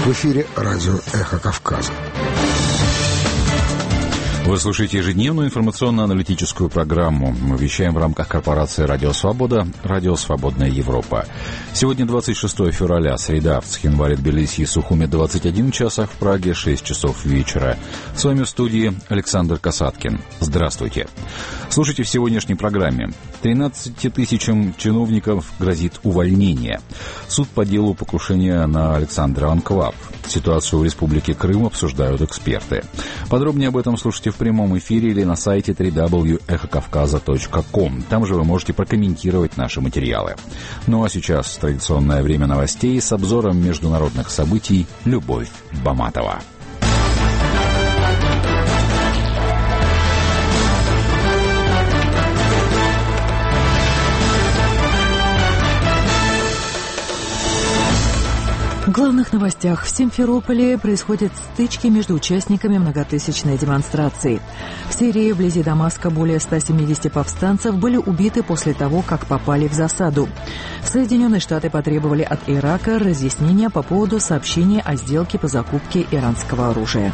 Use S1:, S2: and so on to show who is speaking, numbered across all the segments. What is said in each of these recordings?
S1: В эфире радио «Эхо Кавказа».
S2: Вы слушаете ежедневную информационно-аналитическую программу. Мы вещаем в рамках корпорации «Радио Свобода», «Радио Свободная Европа». Сегодня 26 февраля, среда. В Цхинвале, Тбилиси и Сухуме 21 час, а в Праге 6 часов вечера. С вами в студии Александр Касаткин. Здравствуйте. Слушайте в сегодняшней программе. 13 тысячам чиновников грозит увольнение. Суд по делу покушения на Александра Анклав. Ситуацию в Республике Крым обсуждают эксперты. Подробнее об этом слушайте в прямом эфире или на сайте www.эхокавказа.ком. Там же вы можете прокомментировать наши материалы. Ну а сейчас традиционное время новостей с обзором международных событий Любовь Баматова.
S3: В главных новостях. В Симферополе происходят стычки между участниками многотысячной демонстрации. В Сирии, вблизи Дамаска, более 170 повстанцев были убиты после того, как попали в засаду. Соединенные Штаты потребовали от Ирака разъяснения по поводу сообщения о сделке по закупке иранского оружия.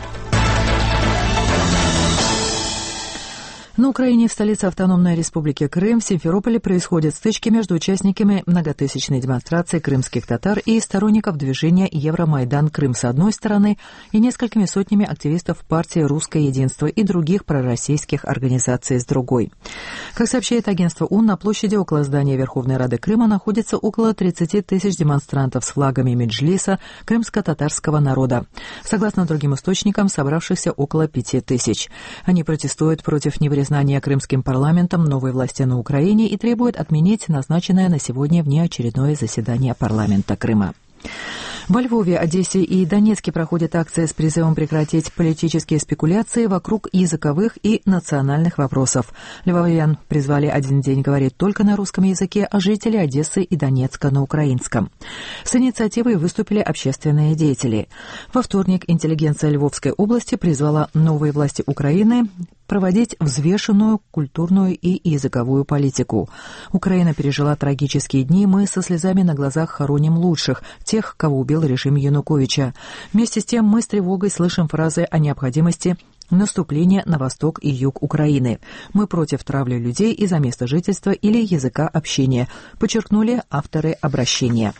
S3: На Украине, в столице автономной республики Крым, в Симферополе происходят стычки между участниками многотысячной демонстрации крымских татар и сторонников движения Евромайдан Крым с одной стороны и несколькими сотнями активистов партии «Русское единство» и других пророссийских организаций с другой. Как сообщает агентство ООН, на площади около здания Верховной Рады Крыма находится около 30 тысяч демонстрантов с флагами Меджлиса крымско-татарского народа. Согласно другим источникам, собравшихся около 5 тысяч. Они протестуют против непризнания крымским парламентом новой власти на Украине и требуют отменить назначенное на сегодня внеочередное заседание парламента Крыма. Во Львове, Одессе и Донецке проходит акция с призывом прекратить политические спекуляции вокруг языковых и национальных вопросов. Львовьян призвали один день говорить только на русском языке, а жители Одессы и Донецка на украинском. С инициативой выступили общественные деятели. Во вторник интеллигенция Львовской области призвала новые власти Украины проводить взвешенную культурную и языковую политику. Украина пережила трагические дни, мы со слезами на глазах хороним лучших, тех, кого убил режим Януковича. Вместе с тем мы с тревогой слышим фразы о необходимости наступления на восток и юг Украины. Мы против травли людей из-за места жительства или языка общения, подчеркнули авторы обращения.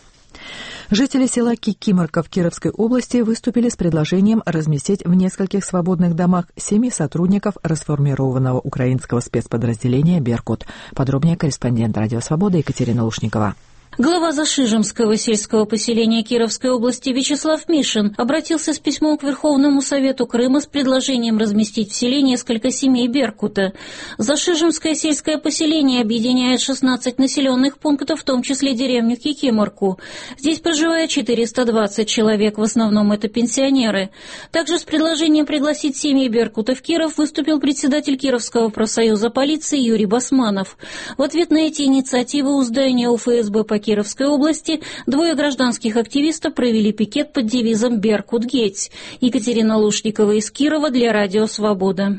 S3: Жители села Кикиморка в Кировской области выступили с предложением разместить в нескольких свободных домах 7 сотрудников расформированного украинского спецподразделения «Беркут». Подробнее корреспондент «Радио Свобода» Екатерина Лушникова.
S4: Глава Зашижемского сельского поселения Кировской области Вячеслав Мишин обратился с письмом к Верховному Совету Крыма с предложением разместить в селе несколько семей Беркута. Зашижемское сельское поселение объединяет 16 населенных пунктов, в том числе деревню Кикиморку. Здесь проживает 420 человек, в основном это пенсионеры. Также с предложением пригласить семьи Беркута в Киров выступил председатель Кировского профсоюза полиции Юрий Басманов. В ответ на эти инициативы у здания УФСБ по Кировской области двое гражданских активистов провели пикет под девизом «Беркут геть». Екатерина Лушникова из Кирова для Радио Свобода.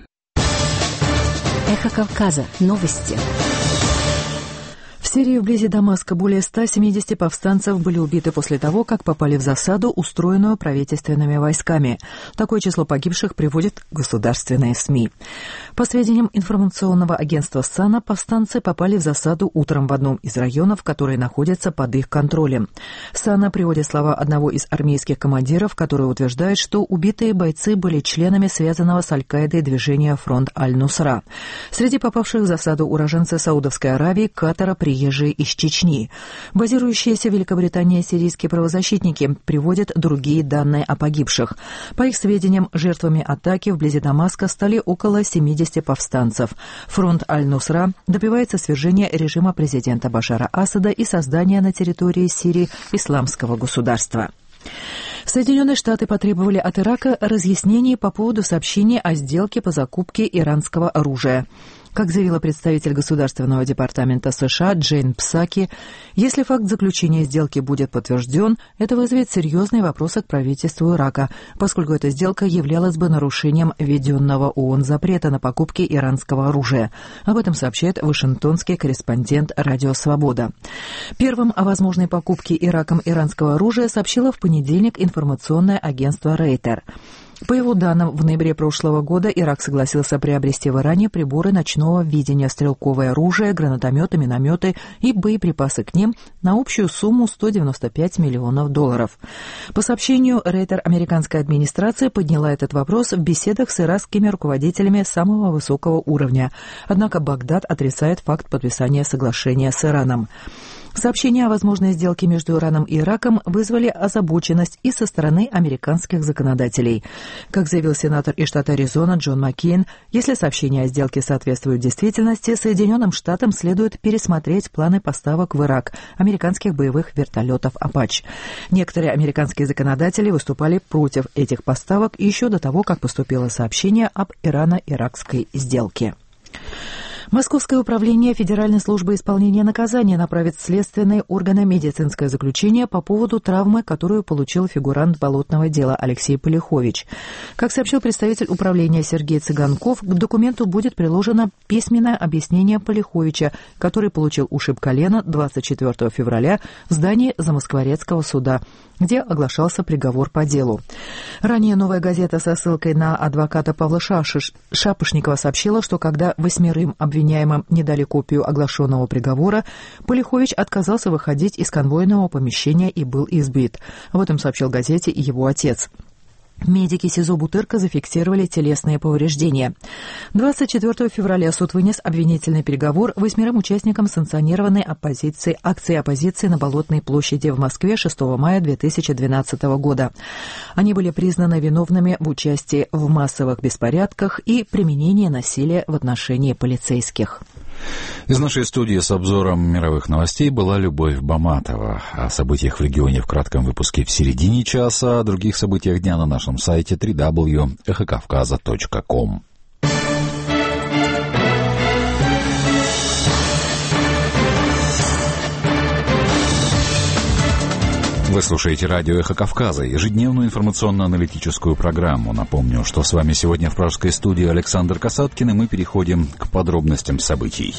S5: Эхо Кавказа. Новости.
S3: В Сирии, вблизи Дамаска, более 170 повстанцев были убиты после того, как попали в засаду, устроенную правительственными войсками. Такое число погибших приводят государственные СМИ. По сведениям информационного агентства САНА, повстанцы попали в засаду утром в одном из районов, которые находятся под их контролем. САНА приводит слова одного из армейских командиров, который утверждает, что убитые бойцы были членами связанного с Аль-Каидой движения «Фронт Аль-Нусра». Среди попавших в засаду уроженцы Саудовской Аравии, Катара, приезжие из Чечни. Базирующиеся в Великобритании сирийские правозащитники приводят другие данные о погибших. По их сведениям, жертвами атаки вблизи Дамаска стали около 70 повстанцев. Фронт Аль-Нусра добивается свержения режима президента Башара Асада и создания на территории Сирии исламского государства. Соединенные Штаты потребовали от Ирака разъяснений по поводу сообщения о сделке по закупке иранского оружия. Как заявила представитель Государственного департамента США Джейн Псаки, если факт заключения сделки будет подтвержден, это вызовет серьезные вопросы к правительству Ирака, поскольку эта сделка являлась бы нарушением введенного ООН запрета на покупки иранского оружия. Об этом сообщает вашингтонский корреспондент «Радио Свобода». Первым о возможной покупке Ираком иранского оружия сообщило в понедельник информационное агентство Рейтер. По его данным, в ноябре прошлого года Ирак согласился приобрести в Иране приборы ночного видения, стрелковое оружие, гранатометы, минометы и боеприпасы к ним на общую сумму $195 миллионов. По сообщению Рейтер, американская администрация подняла этот вопрос в беседах с иракскими руководителями самого высокого уровня. Однако Багдад отрицает факт подписания соглашения с Ираном. Сообщения о возможной сделке между Ираном и Ираком вызвали озабоченность и со стороны американских законодателей. Как заявил сенатор из штата Аризона Джон Маккейн, если сообщения о сделке соответствуют действительности, Соединенным Штатам следует пересмотреть планы поставок в Ирак американских боевых вертолетов «Апач». Некоторые американские законодатели выступали против этих поставок еще до того, как поступило сообщение об ирано-иракской сделке. Московское управление Федеральной службы исполнения наказания направит в следственные органы медицинское заключение по поводу травмы, которую получил фигурант болотного дела Алексей Полихович. Как сообщил представитель управления Сергей Цыганков, к документу будет приложено письменное объяснение Полиховича, который получил ушиб колена 24 февраля в здании Замоскворецкого суда, где оглашался приговор по делу. Ранее «Новая газета» со ссылкой на адвоката Павла Шапошникова сообщила, что когда 8 обвиняемым не дали копию оглашенного приговора, Полихович отказался выходить из конвойного помещения и был избит. Об этом сообщил газете и его отец. Медики СИЗО Бутырка зафиксировали телесные повреждения. 24 февраля суд вынес обвинительный приговор 8 участникам санкционированной акции оппозиции на Болотной площади в Москве 6 мая 2012 года. Они были признаны виновными в участии в массовых беспорядках и применении насилия в отношении полицейских.
S2: Из нашей студии с обзором мировых новостей была Любовь Баматова. О событиях в регионе в кратком выпуске в середине часа, о других событиях дня на нашем сайте www.эхокавказа.ком. Вы слушаете радио «Эхо Кавказа», ежедневную информационно-аналитическую программу. Напомню, что с вами сегодня в пражской студии Александр Касаткин, и мы переходим к подробностям событий.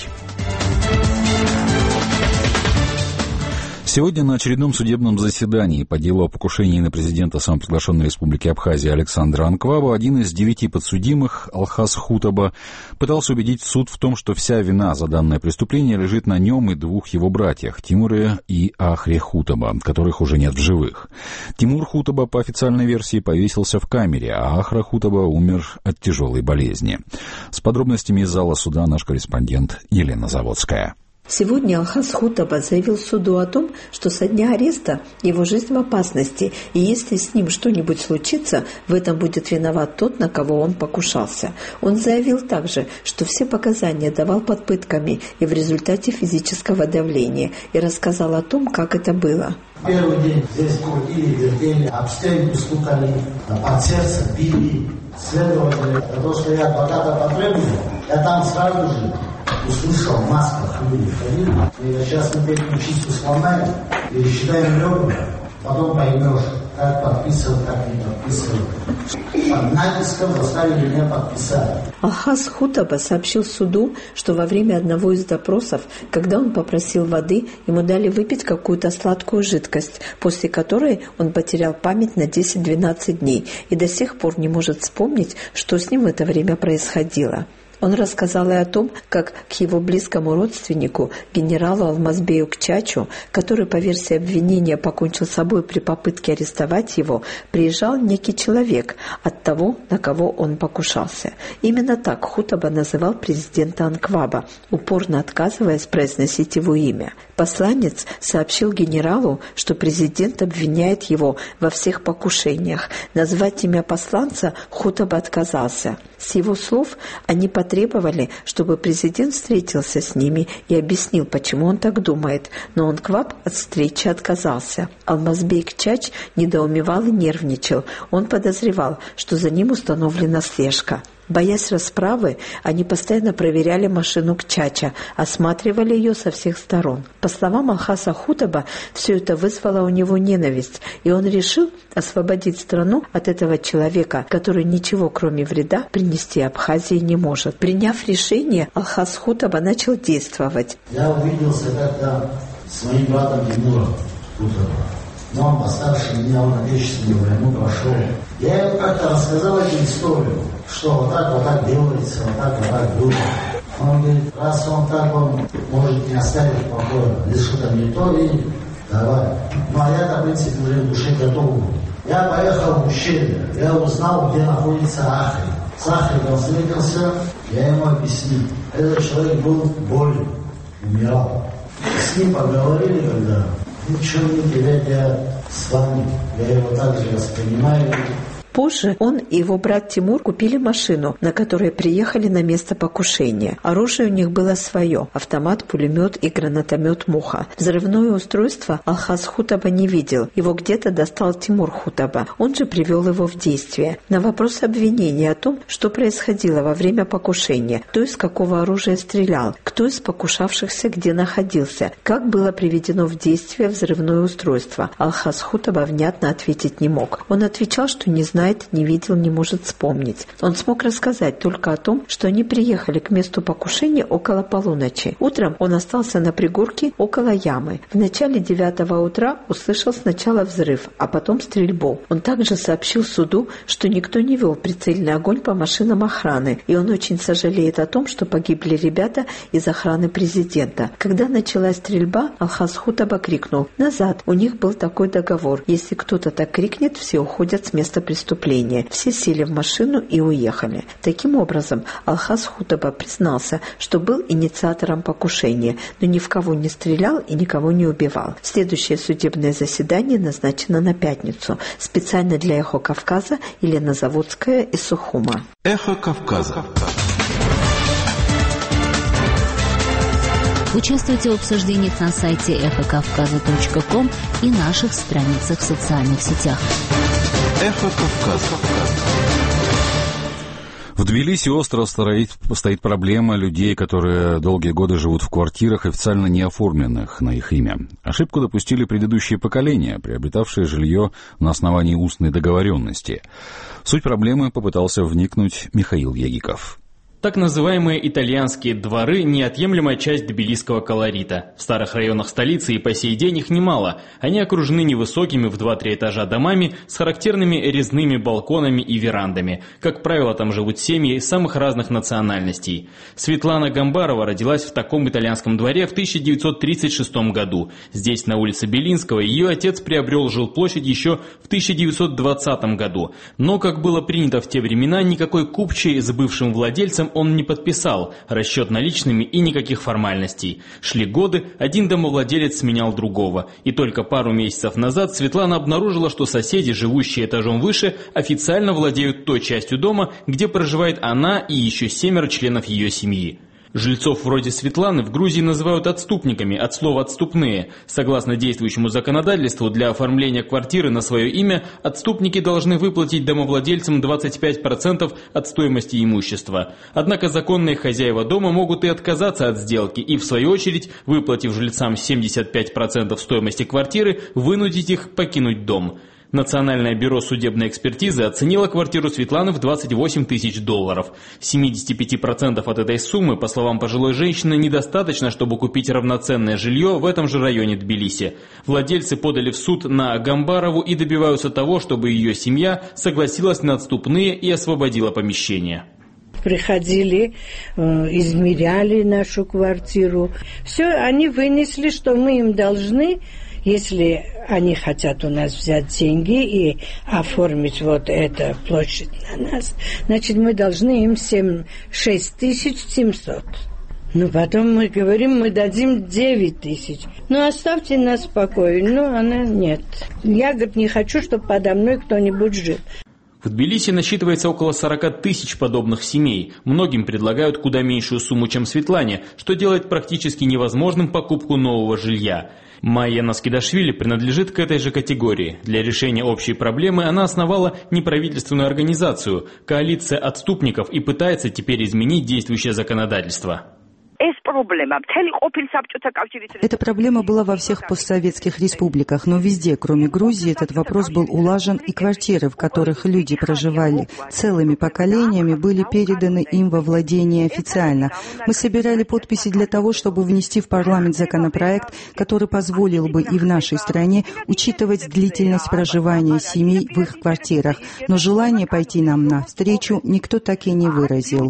S2: Сегодня на очередном судебном заседании по делу о покушении на президента самоприглашенной республики Абхазия Александра Анкваба один из 9 подсудимых, Алхаз Хутаба, пытался убедить суд в том, что вся вина за данное преступление лежит на нем и 2 его братьях, Тимуре и Ахре Хутаба, которых уже нет в живых. Тимур Хутаба, по официальной версии, повесился в камере, а Ахра Хутаба умер от тяжелой болезни. С подробностями из зала суда наш корреспондент Елена Заводская.
S6: Сегодня Алхаз Хутаба заявил суду о том, что со дня ареста его жизнь в опасности, и если с ним что-нибудь случится, в этом будет виноват тот, на кого он покушался. Он заявил также, что все показания давал под пытками и в результате физического давления, и рассказал о том, как это было.
S7: Первый день здесь крутили, вертели, об стенку стукали, под сердце били. Следователи, потому что я адвоката потребовал, я там сразу же услышал, в масках люди ходили. И сейчас мы эту чистку сломаем, пересчитаем ребра, потом поймешь, как подписывать, как не подписывать. Под натиском заставили меня подписать.
S6: Алхаз Хутаба сообщил суду, что во время одного из допросов, когда он попросил воды, ему дали выпить какую-то сладкую жидкость, после которой он потерял память на 10-12 дней и до сих пор не может вспомнить, что с ним в это время происходило. Он рассказал и о том, как к его близкому родственнику, генералу Алмазбею Кчачу, который, по версии обвинения, покончил с собой при попытке арестовать его, приезжал некий человек от того, на кого он покушался. Именно так Хутаба называл президента Анкваба, упорно отказываясь произносить его имя. Посланец сообщил генералу, что президент обвиняет его во всех покушениях. Назвать имя посланца Хутаба отказался. С его слов, они потребовали, чтобы президент встретился с ними и объяснил, почему он так думает, но Анкваб от встречи отказался. Алмазбей Кчач недоумевал и нервничал. Он подозревал, что за ним установлена слежка. Боясь расправы, они постоянно проверяли машину Кчача, осматривали ее со всех сторон. По словам Алхаса Хутаба, все это вызвало у него ненависть, и он решил освободить страну от этого человека, который ничего, кроме вреда, принести Абхазии не может. Приняв решение, Алхас Хутаба начал действовать.
S7: Я увиделся как-то с моим братом Тимуром Хутабом. Но он постарше меня, он Отечественную войну прошел. Я ему как-то рассказал эту историю, что вот так делается, вот так было. Он говорит, раз он так, он может не оставить в покое. Если что-то не то, и давай. Ну а я-то, в принципе, уже в душе готов был. Я поехал в ущелье, я узнал, где находится Ахри. С Ахри он встретился, я ему объяснил. Этот человек был болен, умирал. С ним поговорили, когда ничего не терять, я с вами, я его также воспринимаю.
S6: Позже он и его брат Тимур купили машину, на которой приехали на место покушения. Оружие у них было свое – автомат, пулемет и гранатомет «Муха». Взрывное устройство Алхас Хутаба не видел. Его где-то достал Тимур Хутаба. Он же привел его в действие. На вопрос обвинения о том, что происходило во время покушения, кто из какого оружия стрелял, кто из покушавшихся где находился, как было приведено в действие взрывное устройство, Алхас Хутаба внятно ответить не мог. Он отвечал, что не знает, не видел, не может вспомнить. Он смог рассказать только о том, что они приехали к месту покушения около полуночи. Утром он остался на пригорке около ямы. В начале 9 утра услышал сначала взрыв, а потом стрельбу. Он также сообщил суду, что никто не вел прицельный огонь по машинам охраны, и он очень сожалеет о том, что погибли ребята из охраны президента. Когда началась стрельба, Алхас Хутаба крикнул: «Назад! У них был такой договор. Если кто-то так крикнет, все уходят с места преступления». Все сели в машину и уехали. Таким образом, Алхас Хутаба признался, что был инициатором покушения, но ни в кого не стрелял и никого не убивал. Следующее судебное заседание назначено на пятницу. Специально для «Эхо Кавказа» Елена Заводская из Сухума.
S8: Эхо Кавказа.
S5: Участвуйте в обсуждениях на сайте эхокавказа.ком и наших страницах в социальных сетях.
S8: Эхо Кавказа.
S2: В Тбилиси остро стоит проблема людей, которые долгие годы живут в квартирах, официально не оформленных на их имя. Ошибку допустили предыдущие поколения, приобретавшие жилье на основании устной договоренности. В суть проблемы попытался вникнуть Михаил Ягиков.
S9: Так называемые итальянские дворы – неотъемлемая часть тбилисского колорита. В старых районах столицы и по сей день их немало. Они окружены невысокими в 2-3 этажа домами с характерными резными балконами и верандами. Как правило, там живут семьи самых разных национальностей. Светлана Гамбарова родилась в таком итальянском дворе в 1936 году. Здесь, на улице Белинского, ее отец приобрел жилплощадь еще в 1920 году. Но, как было принято в те времена, никакой купчей с бывшим владельцем он не подписал, расчет наличными и никаких формальностей. Шли годы, один домовладелец сменял другого. И только пару месяцев назад Светлана обнаружила, что соседи, живущие этажом выше, официально владеют той частью дома, где проживает она и еще 7 членов ее семьи. Жильцов вроде Светланы в Грузии называют отступниками, от слова «отступные». Согласно действующему законодательству, для оформления квартиры на свое имя отступники должны выплатить домовладельцам 25% от стоимости имущества. Однако законные хозяева дома могут и отказаться от сделки и, в свою очередь, выплатив жильцам 75% стоимости квартиры, вынудить их покинуть дом. Национальное бюро судебной экспертизы оценило квартиру Светланы в $28 тысяч. 75% от этой суммы, по словам пожилой женщины, недостаточно, чтобы купить равноценное жилье в этом же районе Тбилиси. Владельцы подали в суд на Гамбарову и добиваются того, чтобы ее семья согласилась на отступные и освободила помещение.
S10: Приходили, измеряли нашу квартиру. Все, они вынесли, что мы им должны. Если они хотят у нас взять деньги и оформить вот эту площадь на нас, значит, мы должны им 6700. Ну, потом мы говорим, мы дадим 9000. Ну, оставьте нас в покое. Ну, она нет. Я, говорит, не хочу, чтобы подо мной кто-нибудь жил.
S9: В Тбилиси насчитывается около 40 тысяч подобных семей. Многим предлагают куда меньшую сумму, чем Светлане, что делает практически невозможным покупку нового жилья. Майя Наскидашвили принадлежит к этой же категории. Для решения общей проблемы она основала неправительственную организацию «Коалиция отступников» и пытается теперь изменить действующее законодательство.
S11: Эта проблема была во всех постсоветских республиках, но везде, кроме Грузии, этот вопрос был улажен, и квартиры, в которых люди проживали целыми поколениями, были переданы им во владение официально. Мы собирали подписи для того, чтобы внести в парламент законопроект, который позволил бы и в нашей стране учитывать длительность проживания семей в их квартирах, но желание пойти нам навстречу никто так и не выразил.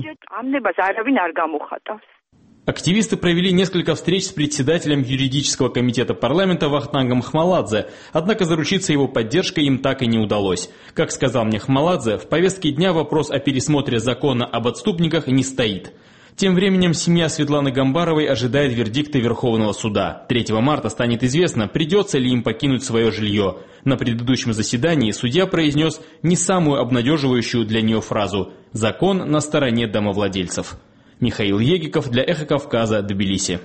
S9: Активисты провели несколько встреч с председателем юридического комитета парламента Вахтангом Хмаладзе, однако заручиться его поддержкой им так и не удалось. Как сказал мне Хмаладзе, в повестке дня вопрос о пересмотре закона об отступниках не стоит. Тем временем семья Светланы Гамбаровой ожидает вердикта Верховного суда. 3 марта станет известно, придется ли им покинуть свое жилье. На предыдущем заседании судья произнес не самую обнадеживающую для нее фразу «Закон на стороне домовладельцев». Михаил Егиков для «Эхо Кавказа», Тбилиси.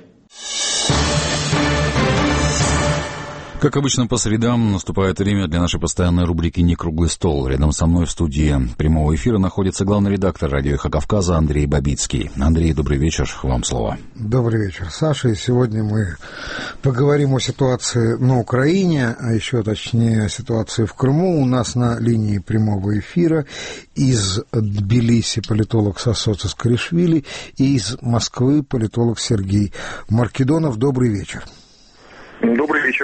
S2: Как обычно, по средам наступает время для нашей постоянной рубрики «Не круглый стол». Рядом со мной в студии прямого эфира находится главный редактор радио «Эхо Кавказа» Андрей Бабицкий. Андрей, добрый вечер, вам слово.
S1: Добрый вечер, Саша. И сегодня мы поговорим о ситуации на Украине, а еще точнее о ситуации в Крыму. У нас на линии прямого эфира из Тбилиси политолог Сосо Цискаришвили и из Москвы политолог Сергей Маркедонов. Добрый вечер.
S12: Добрый вечер.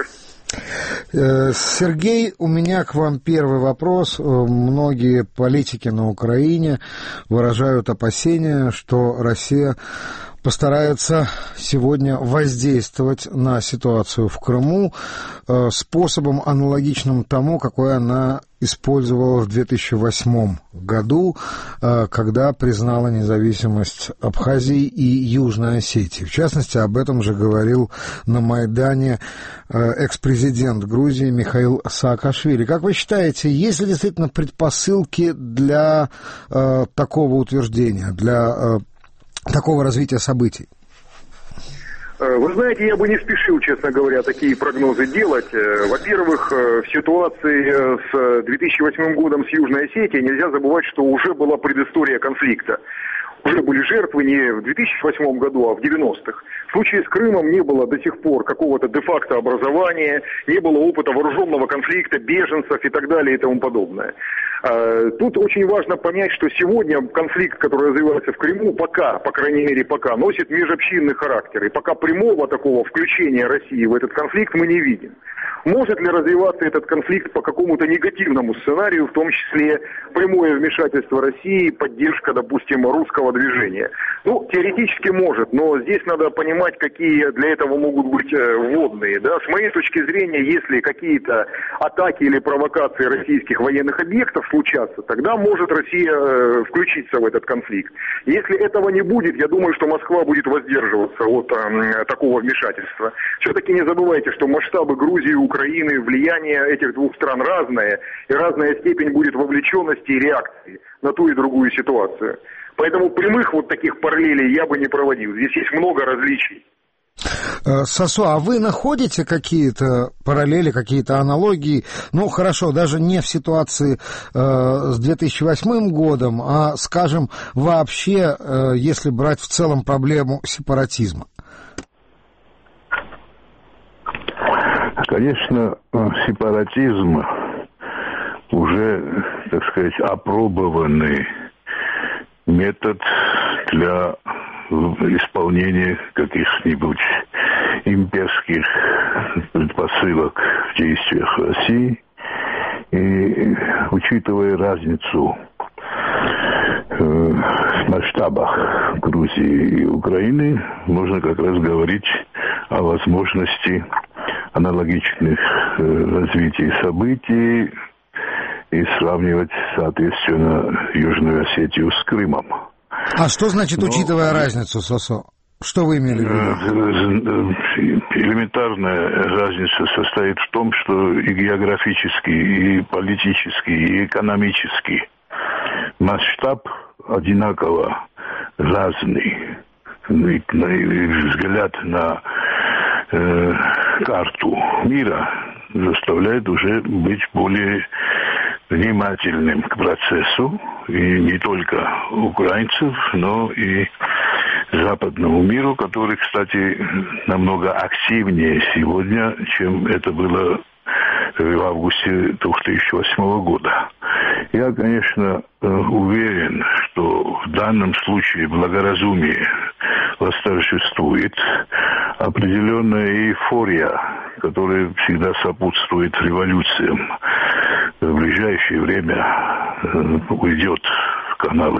S1: Сергей, у меня к вам первый вопрос. Многие политики на Украине выражают опасения, что Россия постарается сегодня воздействовать на ситуацию в Крыму способом, аналогичным тому, какой она использовала в 2008 году, когда признала независимость Абхазии и Южной Осетии. В частности, об этом же говорил на Майдане экс-президент Грузии Михаил Саакашвили. Как вы считаете, есть ли действительно предпосылки для такого утверждения, для такого развития событий?
S12: Вы знаете, я бы не спешил, честно говоря, такие прогнозы делать. Во-первых, в ситуации с 2008 годом с Южной Осетией нельзя забывать, что уже была предыстория конфликта. Уже были жертвы не в 2008 году, а в 90-х. В случае с Крымом не было до сих пор какого-то де-факто образования, не было опыта вооруженного конфликта, беженцев и так далее и тому подобное. Тут очень важно понять, что сегодня конфликт, который развивается в Крыму, пока, по крайней мере пока, носит межобщинный характер. И пока прямого такого включения России в этот конфликт мы не видим. Может ли развиваться этот конфликт по какому-то негативному сценарию, в том числе прямое вмешательство России, поддержка, допустим, русского движения? Ну, теоретически может, но здесь надо понимать, какие для этого могут быть вводные. Да? С моей точки зрения, если какие-то атаки или провокации российских военных объектов случатся, тогда может Россия включиться в этот конфликт. Если этого не будет, я думаю, что Москва будет воздерживаться от такого вмешательства. Все-таки не забывайте, что масштабы Грузии и Украины, влияние этих двух стран разное, и разная степень будет вовлеченности и реакции на ту и другую ситуацию. Поэтому прямых вот таких параллелей я бы не проводил. Здесь есть много различий.
S1: Сосо, а вы находите какие-то параллели, какие-то аналогии? Ну, хорошо, даже не в ситуации с 2008 годом, а, скажем, вообще, если брать в целом проблему сепаратизма.
S13: Конечно, сепаратизм уже, так сказать, опробованный метод для исполнения каких-нибудь имперских предпосылок в действиях России. И учитывая разницу в масштабах Грузии и Украины, можно как раз говорить о возможности аналогичных развитий событий и сравнивать, соответственно, Южную Осетию с Крымом.
S1: А что значит, учитывая разницу, Сосо? Что вы имели в виду?
S13: Элементарная разница состоит в том, что и географически, и политически, и экономически масштаб одинаково разный. Взгляд на карту мира заставляет уже быть более внимательным к процессу, и не только украинцев, но и западному миру, который, кстати, намного активнее сегодня, чем это было в августе 2008 года. Я, конечно, уверен, что в данном случае благоразумие восторжествует, определенная эйфория, которая всегда сопутствует революциям, в ближайшее время уйдет в каналы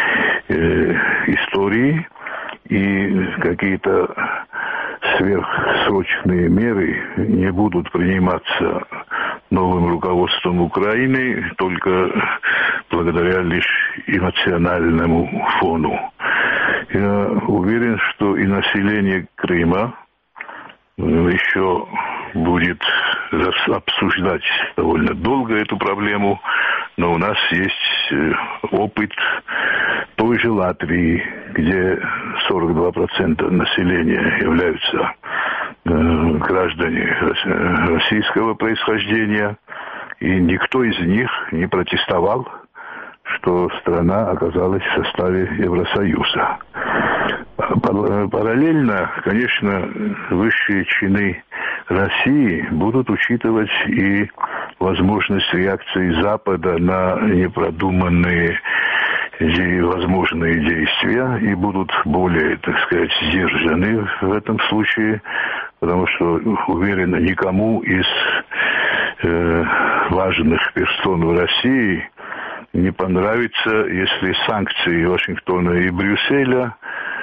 S13: истории, и какие-то сверхсрочные меры не будут приниматься новым руководством Украины только благодаря лишь эмоциональному фону. Я уверен, что и население Крыма еще будет обсуждать довольно долго эту проблему, но у нас есть опыт той же Латвии, где 42% населения являются граждане российского происхождения, и никто из них не протестовал, что страна оказалась в составе Евросоюза. Параллельно, конечно, высшие чины России будут учитывать и возможность реакции Запада на непродуманные возможные действия и будут более, так сказать, сдержаны в этом случае, потому что, уверен, никому из важных персон в России не понравится, если санкции Вашингтона и Брюсселя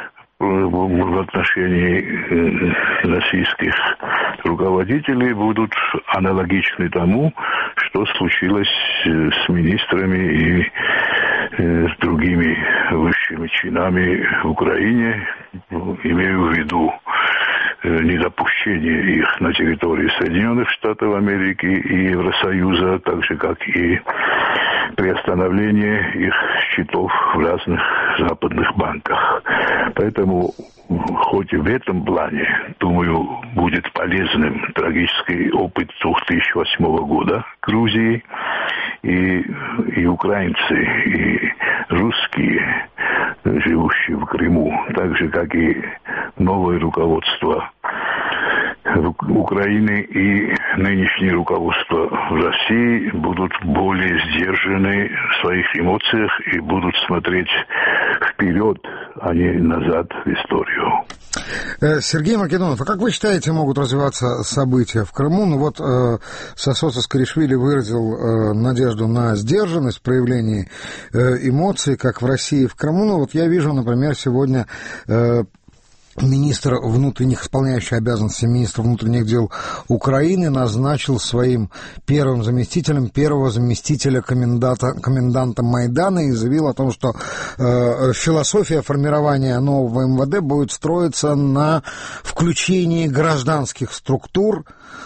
S13: в отношении российских руководителей будут аналогичны тому, что случилось с министрами и с другими высшими чинами в Украине, имею в виду недопущение их на территории Соединенных Штатов Америки и Евросоюза, так же, как и приостановление их счетов в разных западных банках. Поэтому, хоть и в этом плане, думаю, будет полезным трагический опыт 2008 года Грузии, и украинцы, и русские, живущие в Крыму, так же, как и новое руководство Украины и нынешнее руководство в России будут более сдержаны в своих эмоциях и будут смотреть вперед, а не назад в историю.
S1: Сергей Македонов, а как вы считаете, могут развиваться события в Крыму? Ну вот Сосо Саакашвили выразил надежду на сдержанность в проявлении эмоций, как в России и в Крыму. Ну вот я вижу, например, сегодня министр внутренних, исполняющий обязанности министра внутренних дел Украины назначил своим первым заместителем первого заместителя коменданта Майдана и заявил о том, что философия формирования нового МВД будет строиться на включении гражданских структур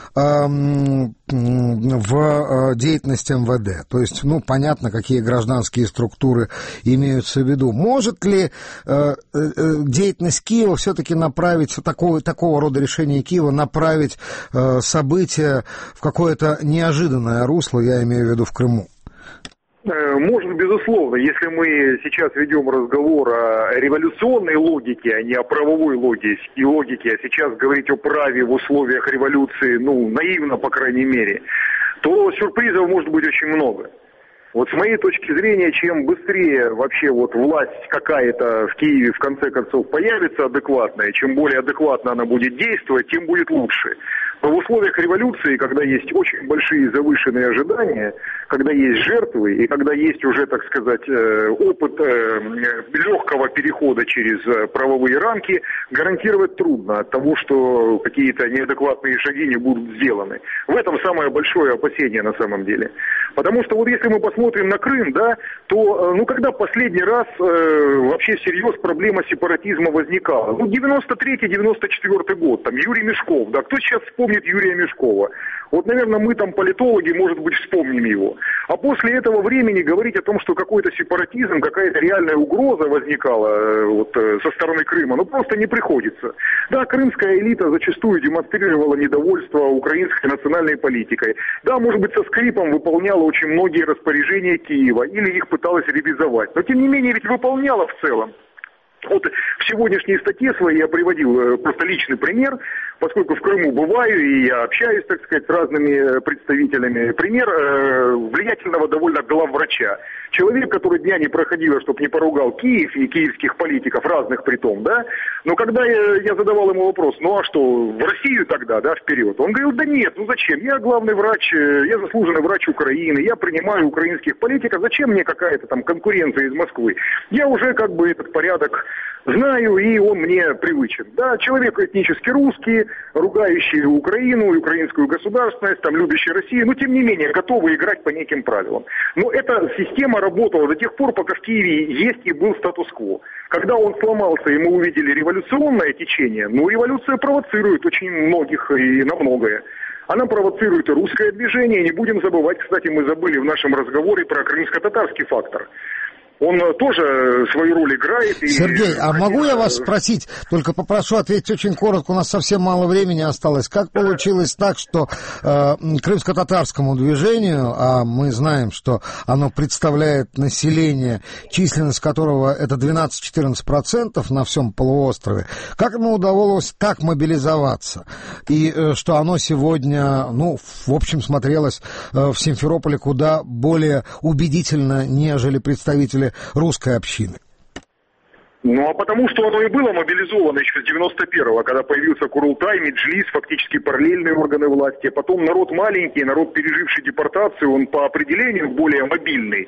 S1: в деятельность МВД. То есть, ну, понятно, какие гражданские структуры имеются в виду. Может ли деятельность Киева все-таки направить, такого рода решение Киева направить события в какое-то неожиданное русло, я имею в виду в Крыму?
S12: Может, безусловно, если мы сейчас ведем разговор о революционной логике, а не о правовой логике, а сейчас говорить о праве в условиях революции, ну, наивно, по крайней мере, то сюрпризов может быть очень много. Вот с моей точки зрения, чем быстрее вообще вот власть какая-то в Киеве в конце концов появится адекватная, чем более адекватно она будет действовать, тем будет лучше. Но в условиях революции, когда есть очень большие завышенные ожидания, когда есть жертвы и когда есть уже, так сказать, опыт легкого перехода через правовые рамки, гарантировать трудно от того, что какие-то неадекватные шаги не будут сделаны. В этом самое большое опасение на самом деле. Потому что вот если мы посмотрим на Крым, да, то, ну, когда последний раз вообще всерьез проблема сепаратизма возникала? Ну, 93-94 год, там, Юрий Мешков, да, кто сейчас вспомнит вспомнит Юрия Мешкова. Вот, наверное, мы там, политологи, может быть, вспомним его. А после этого времени говорить о том, что какой-то сепаратизм, какая-то реальная угроза возникала со стороны Крыма, просто не приходится. Да, крымская элита зачастую демонстрировала недовольство украинской национальной политикой. Да, может быть, со скрипом выполняла очень многие распоряжения Киева или их пыталась ревизовать. Но, тем не менее, ведь выполняла в целом. Вот в сегодняшней статье своей я приводил просто личный пример, поскольку в Крыму бываю и я общаюсь, так сказать, с разными представителями. Пример влиятельного довольно главврача. Человек, который дня не проходило, чтобы не поругал Киев и киевских политиков, разных притом, да. Но когда я задавал ему вопрос, ну а что, в Россию тогда, да, вперед? Он говорил, да нет, ну зачем? Я главный врач, я заслуженный врач Украины, я принимаю украинских политиков, зачем мне какая-то там конкуренция из Москвы? Я уже как бы этот порядок знаю, и он мне привычен. Да, человек этнически русский, ругающий Украину, украинскую государственность, там, любящий Россию, но тем не менее готовый играть по неким правилам. Но эта система работала до тех пор, пока в Киеве есть и был статус-кво. Когда он сломался, и мы увидели революционное течение, революция провоцирует очень многих и на многое. Она провоцирует и русское движение, не будем забывать, кстати, мы забыли в нашем разговоре про крымско-татарский фактор. Он тоже свою роль играет.
S1: Сергей, а могу я вас спросить, только попрошу ответить очень коротко, у нас совсем мало времени осталось. Как получилось так, что крымско-татарскому движению, а мы знаем, что оно представляет население, численность которого это 12-14% на всем полуострове, как ему удалось так мобилизоваться? И что оно сегодня, в общем, смотрелось в Симферополе куда более убедительно, нежели представители русской общины?
S12: А потому что оно и было мобилизовано еще с 91-го, когда появился Курултай, Меджлис, фактически параллельные органы власти. Потом народ маленький, народ, переживший депортацию, он по определению более мобильный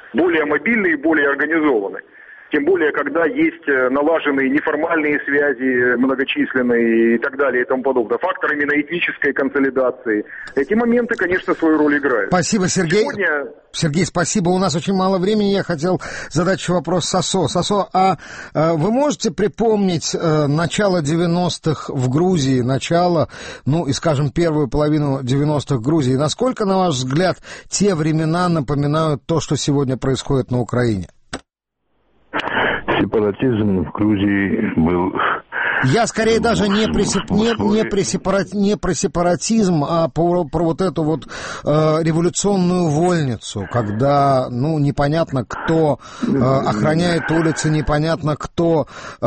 S12: и более организованный. Тем более, когда есть налаженные неформальные связи, многочисленные и так далее и тому подобное. Фактор именно этнической консолидации. Эти моменты, конечно, свою роль играют.
S1: Спасибо, Сергей. Сергей, спасибо. У нас очень мало времени. Я хотел задать еще вопрос Сосо. Сосо, а вы можете припомнить начало 90-х в Грузии, первую половину 90-х в Грузии? Насколько, на ваш взгляд, те времена напоминают то, что сегодня происходит на Украине?
S13: Сепаратизм в Грузии был...
S1: Я скорее даже не про сепаратизм, а про вот эту вот революционную вольницу, когда, непонятно кто охраняет улицы, непонятно кто,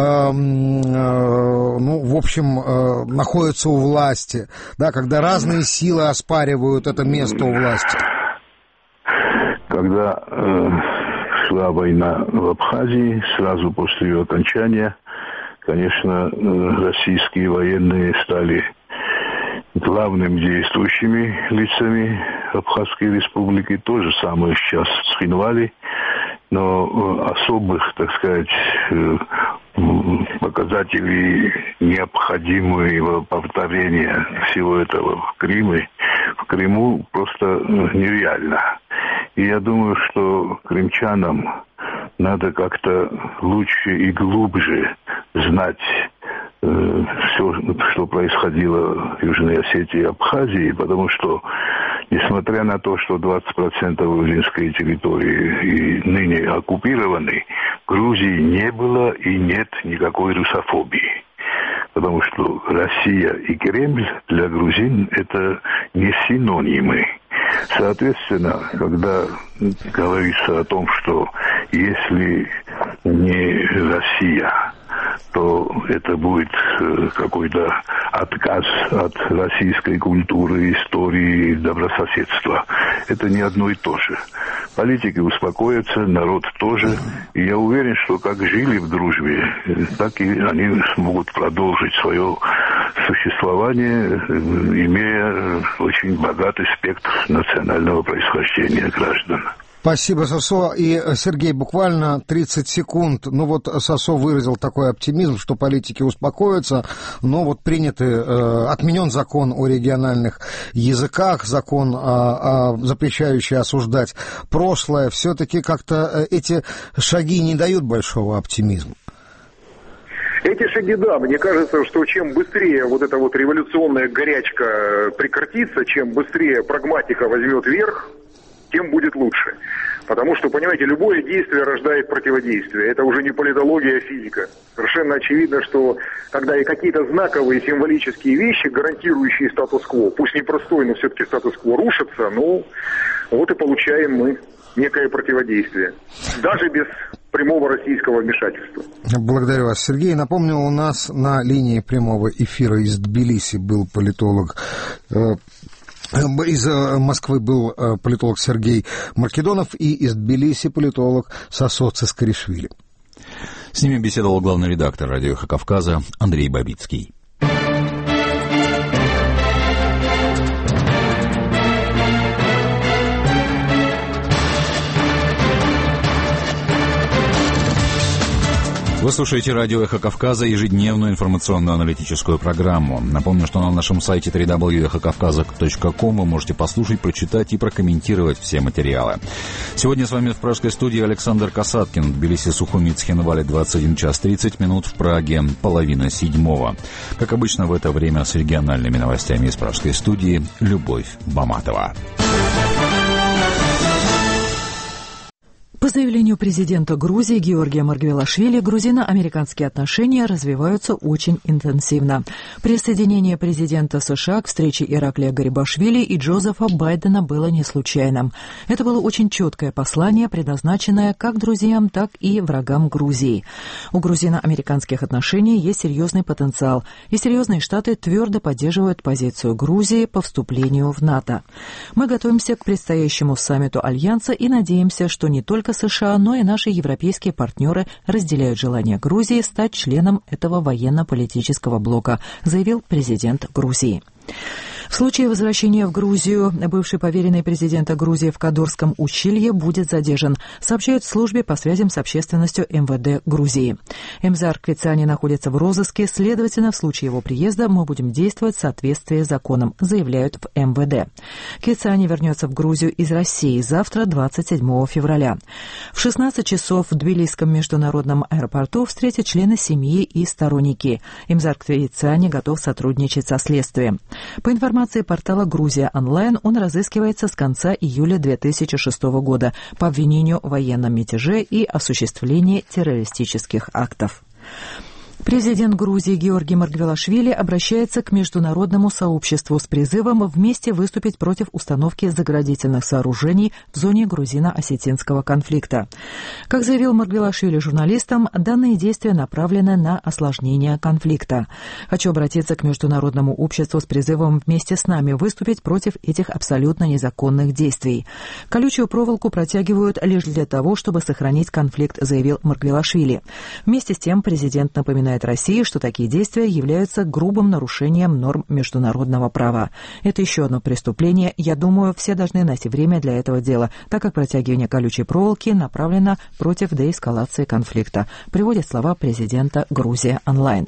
S1: находится у власти, да, когда разные силы оспаривают это место у власти.
S13: Когда шла война в Абхазии, сразу после ее окончания, конечно, российские военные стали главными действующими лицами Абхазской республики. То же самое сейчас с Цхинвали, но особых, так сказать, показателей необходимого повторения всего этого в Крыму просто нереально. И я думаю, что крымчанам надо как-то лучше и глубже знать все, что происходило в Южной Осетии и Абхазии, потому что, несмотря на то, что 20% грузинской территории и ныне оккупированы, в Грузии не было и нет никакой русофобии. Потому что Россия и Кремль для грузин – это не синонимы. Соответственно, когда говорится о том, что если не Россия, то это будет какой-то отказ от российской культуры, истории, добрососедства. Это не одно и то же. Политики успокоятся, народ тоже. И я уверен, что как жили в дружбе, так и они смогут продолжить свое существование, имея очень богатый спектр национального происхождения граждан.
S1: Спасибо, Сосо. И, Сергей, буквально 30 секунд. Сосо выразил такой оптимизм, что политики успокоятся, но отменен закон о региональных языках, закон, запрещающий осуждать прошлое. Все-таки как-то эти шаги не дают большого оптимизма.
S12: Эти шаги, да, мне кажется, что чем быстрее вот эта вот революционная горячка прекратится, чем быстрее прагматика возьмет верх, тем будет лучше. Потому что, понимаете, любое действие рождает противодействие. Это уже не политология, а физика. Совершенно очевидно, что когда и какие-то знаковые символические вещи, гарантирующие статус-кво, пусть непростой, но все-таки статус-кво рушатся, ну, вот и получаем мы некое противодействие. Даже без прямого российского вмешательства.
S1: Благодарю вас, Сергей. Напомню, у нас на линии прямого эфира из Тбилиси был политолог... Из Москвы был политолог Сергей Маркедонов и из Тбилиси политолог Сосо Цискаришвили.
S2: С ними беседовал главный редактор радио «Эхо Кавказа» Андрей Бабицкий. Вы слушаете радио «Эхо Кавказа», ежедневную информационно-аналитическую программу. Напомню, что на нашем сайте www.echokavkazak.com вы можете послушать, прочитать и прокомментировать все материалы. Сегодня с вами в пражской студии Александр Касаткин. В Тбилиси, Сухуми, Цхинвали 21 час 30 минут, в Праге 6:30. Как обычно, в это время с региональными новостями из пражской студии Любовь Баматова.
S3: По заявлению президента Грузии Георгия Маргвелашвили, грузино-американские отношения развиваются очень интенсивно. Присоединение президента США к встрече Ираклия Гарибашвили и Джозефа Байдена было не случайным. Это было очень четкое послание, предназначенное как друзьям, так и врагам Грузии. У грузино-американских отношений есть серьезный потенциал, и серьезные штаты твердо поддерживают позицию Грузии по вступлению в НАТО. Мы готовимся к предстоящему саммиту Альянса и надеемся, что не только США, но и наши европейские партнеры разделяют желание Грузии стать членом этого военно-политического блока, заявил президент Грузии. В случае возвращения в Грузию бывший поверенный президента Грузии в Кадорском ущелье будет задержан, сообщают в службе по связям с общественностью МВД Грузии. Эмзар Квицани находится в розыске, следовательно, в случае его приезда мы будем действовать в соответствии с законом, заявляют в МВД. Квицани вернется в Грузию из России завтра, 27 февраля. В 16 часов в Тбилисском международном аэропорту встретят члены семьи и сторонники. Эмзар Квицани готов сотрудничать со следствием. По информации портала «Грузия онлайн», он разыскивается с конца июля 2006 года по обвинению в военном мятеже и осуществлении террористических актов. Президент Грузии Георгий Маргвелашвили обращается к международному сообществу с призывом вместе выступить против установки заградительных сооружений в зоне грузино-осетинского конфликта. Как заявил Маргвелашвили журналистам, данные действия направлены на осложнение конфликта. Хочу обратиться к международному обществу с призывом вместе с нами выступить против этих абсолютно незаконных действий. Колючую проволоку протягивают лишь для того, чтобы сохранить конфликт, заявил Маргвелашвили. Вместе с тем президент напоминает России, что такие действия являются грубым нарушением норм международного права. Это еще одно преступление. Я думаю, все должны найти время для этого дела, так как протягивание колючей проволоки направлено против деэскалации конфликта, приводят слова президента Грузия онлайн.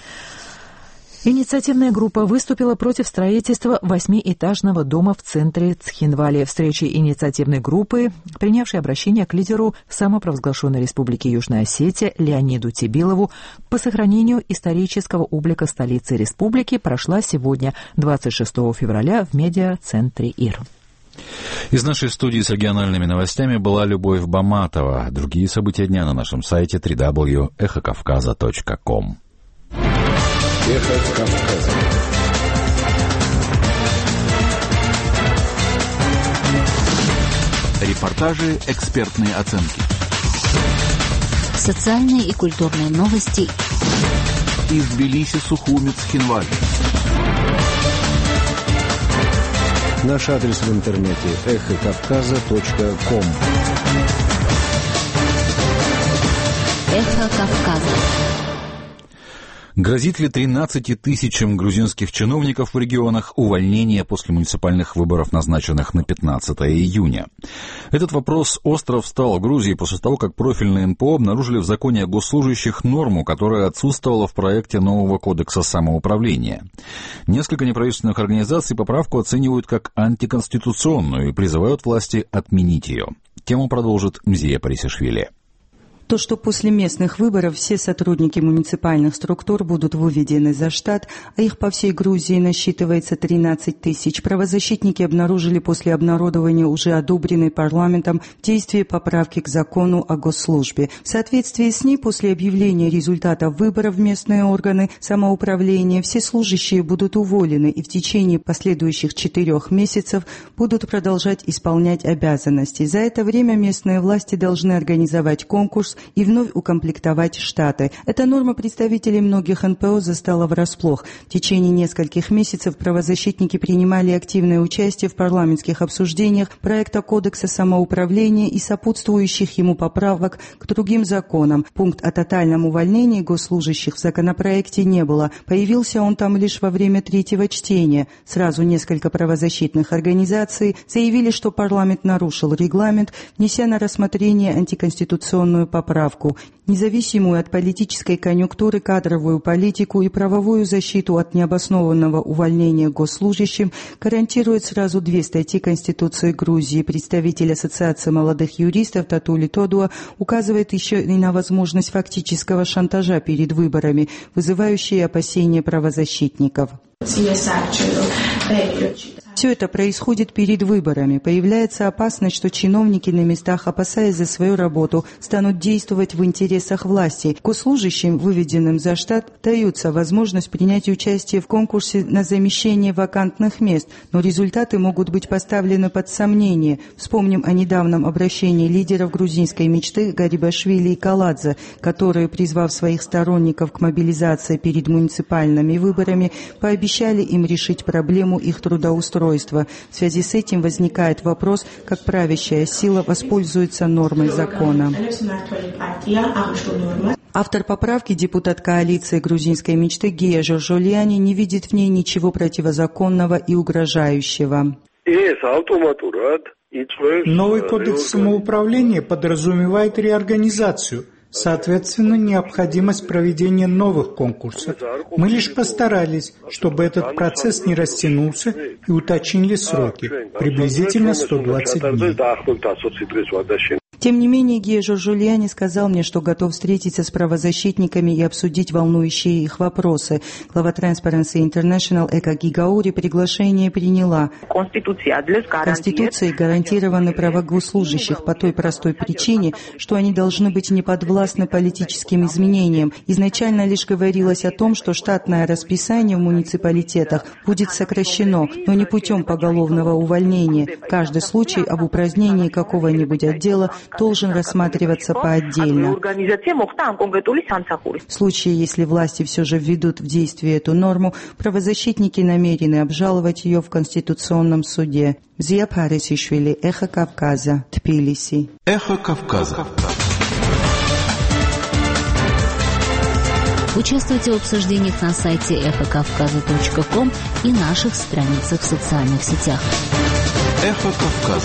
S3: Инициативная группа выступила против строительства 8-этажного дома в центре Цхинвали. Встрече инициативной группы, принявшей обращение к лидеру самопровозглашенной Республики Южная Осетия Леониду Тебилову по сохранению исторического облика столицы республики, прошла сегодня, 26 февраля, в медиа-центре ИР.
S2: Из нашей студии с региональными новостями была Любовь Баматова. Другие события дня на нашем сайте www.echokavkaza.com.
S8: Эхо Кавказа. Репортажи, экспертные оценки.
S5: Социальные и культурные новости.
S8: Из Тбилиси, Сухуми, Цхинвали.
S14: Наш адрес в интернете echokavkaza.com.
S5: Эхо Кавказа.
S2: Грозит ли 13 тысячам грузинских чиновников в регионах увольнение после муниципальных выборов, назначенных на 15 июня? Этот вопрос остро встал в Грузии после того, как профильные НПО обнаружили в законе о госслужащих норму, которая отсутствовала в проекте нового кодекса самоуправления. Несколько неправительственных организаций поправку оценивают как антиконституционную и призывают власти отменить ее. Тему продолжит Мзия Парисишвили.
S11: То, что после местных выборов все сотрудники муниципальных структур будут выведены за штат, а их по всей Грузии насчитывается 13 тысяч, правозащитники обнаружили после обнародования уже одобренной парламентом действия поправки к закону о госслужбе. В соответствии с ней, после объявления результатов выборов в местные органы самоуправления, все служащие будут уволены и в течение последующих 4 месяцев будут продолжать исполнять обязанности. За это время местные власти должны организовать конкурс и вновь укомплектовать штаты. Эта норма представителей многих НПО застала врасплох. В течение нескольких месяцев правозащитники принимали активное участие в парламентских обсуждениях проекта Кодекса самоуправления и сопутствующих ему поправок к другим законам. Пункт о тотальном увольнении госслужащих в законопроекте не было. Появился он там лишь во время 3-го чтения. Сразу несколько правозащитных организаций заявили, что парламент нарушил регламент, внеся на рассмотрение антиконституционную поправку, независимую от политической конъюнктуры кадровую политику и правовую защиту от необоснованного увольнения госслужащим, гарантирует сразу 2 статьи Конституции Грузии. Представитель Ассоциации молодых юристов Татули Тодуа указывает еще и на возможность фактического шантажа перед выборами, вызывающие опасения правозащитников. Все это происходит перед выборами. Появляется опасность, что чиновники на местах, опасаясь за свою работу, станут действовать в интересах власти. Госслужащим, выведенным за штат, дается возможность принять участие в конкурсе на замещение вакантных мест, но результаты могут быть поставлены под сомнение. Вспомним о недавнем обращении лидеров грузинской мечты Гарибашвили и Каладзе, которые, призвав своих сторонников к мобилизации перед муниципальными выборами, пообещали им решить проблему их трудоустройства. В связи с этим возникает вопрос, как правящая сила воспользуется нормой закона. Автор поправки, депутат коалиции грузинской мечты Гия Жоржолиани, не видит в ней ничего противозаконного и угрожающего.
S15: Новый кодекс самоуправления подразумевает реорганизацию. Соответственно, необходимость проведения новых конкурсов. Мы лишь постарались, чтобы этот процесс не растянулся, и уточнили сроки, приблизительно 120 дней.
S11: Тем не менее, Гия Жоржолиани сказал мне, что готов встретиться с правозащитниками и обсудить волнующие их вопросы. Глава Transparency International Эка Гигаури приглашение приняла. Конституцией гарантированы права госслужащих по той простой причине, что они должны быть неподвластны политическим изменениям. Изначально лишь говорилось о том, что штатное расписание в муниципалитетах будет сокращено, но не путем поголовного увольнения. Каждый случай об упразднении какого-нибудь отдела должен рассматриваться поотдельно. В случае, если власти все же введут в действие эту норму, правозащитники намерены обжаловать ее в Конституционном суде. Зия Парисишвили, Эхо Кавказа, Тбилиси.
S8: Эхо Кавказа.
S5: Участвуйте в обсуждениях на сайте эхокавказа.ком и наших страницах в социальных сетях.
S8: Эхо Кавказа.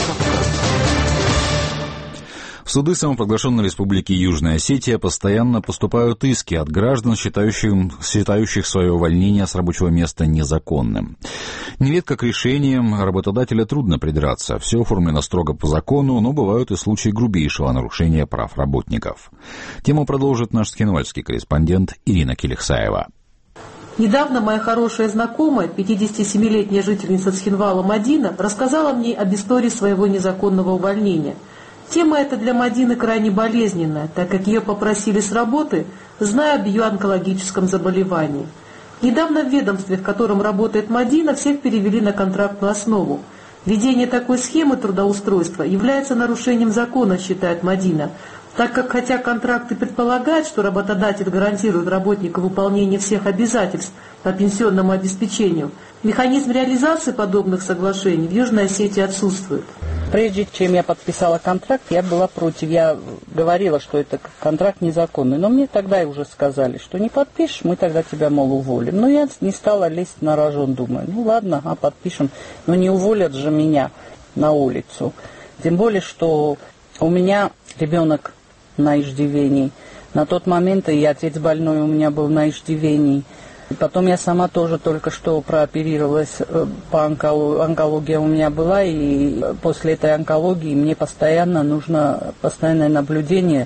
S2: В суды самопровозглашенной республики Южная Осетия постоянно поступают иски от граждан, считающих свое увольнение с рабочего места незаконным. Нередко к решениям работодателя трудно придраться. Все оформлено строго по закону, но бывают и случаи грубейшего нарушения прав работников. Тему продолжит наш схинвальский корреспондент Ирина Келихсаева.
S16: Недавно моя хорошая знакомая, 57-летняя жительница Цхинвала Мадина, рассказала мне об истории своего незаконного увольнения. Тема эта для Мадины крайне болезненная, так как ее попросили с работы, зная об ее онкологическом заболевании. Недавно в ведомстве, в котором работает Мадина, всех перевели на контрактную основу. Введение такой схемы трудоустройства является нарушением закона, считает Мадина, так как хотя контракты предполагают, что работодатель гарантирует работнику выполнение всех обязательств по пенсионному обеспечению, механизм реализации подобных соглашений в Южной Осетии отсутствует.
S17: Прежде чем я подписала контракт, я была против. Я говорила, что это контракт незаконный. Но мне тогда уже сказали, что не подпишешь, мы тогда тебя, мол, уволим. Но я не стала лезть на рожон, думаю, ну ладно, подпишем. Но не уволят же меня на улицу. Тем более, что у меня ребенок на иждивении. На тот момент и отец больной у меня был на иждивении. Потом я сама тоже только что прооперировалась по онкология у меня была, и после этой онкологии мне постоянно нужно постоянное наблюдение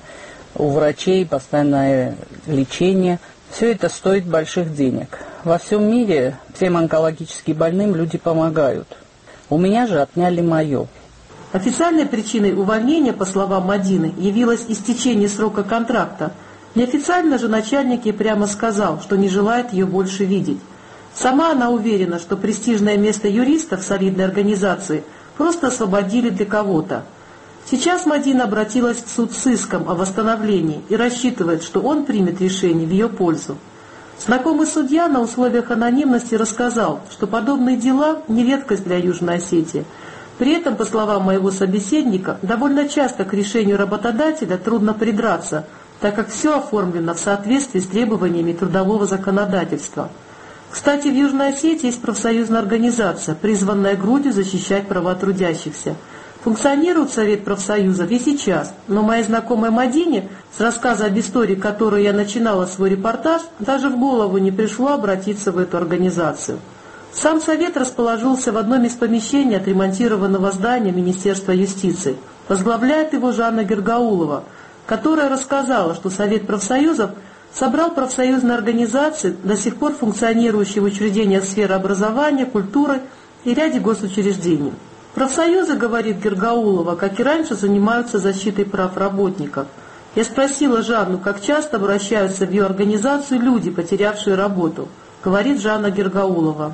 S17: у врачей, постоянное лечение. Все это стоит больших денег. Во всем мире всем онкологически больным люди помогают. У меня же отняли мое.
S16: Официальной причиной увольнения, по словам Мадины, явилось истечение срока контракта. Неофициально же начальник ей прямо сказал, что не желает ее больше видеть. Сама она уверена, что престижное место юриста в солидной организации просто освободили для кого-то. Сейчас Мадина обратилась в суд с иском о восстановлении и рассчитывает, что он примет решение в ее пользу. Знакомый судья на условиях анонимности рассказал, что подобные дела не редкость для Южной Осетии. При этом, по словам моего собеседника, довольно часто к решению работодателя трудно придраться, так как все оформлено в соответствии с требованиями трудового законодательства. Кстати, в Южной Осетии есть профсоюзная организация, призванная грудью защищать права трудящихся. Функционирует Совет профсоюзов и сейчас, но моей знакомой Мадине с рассказа об истории, которую я начинала свой репортаж, даже в голову не пришло обратиться в эту организацию. Сам Совет расположился в одном из помещений отремонтированного здания Министерства юстиции. Возглавляет его Жанна Гергаулова, которая рассказала, что Совет профсоюзов собрал профсоюзные организации, до сих пор функционирующие в учреждениях сферы образования, культуры и ряде госучреждений. Профсоюзы, говорит Гергаулова, как и раньше, занимаются защитой прав работников. Я спросила Жанну, как часто обращаются в ее организацию люди, потерявшие работу. Говорит Жанна Гергаулова.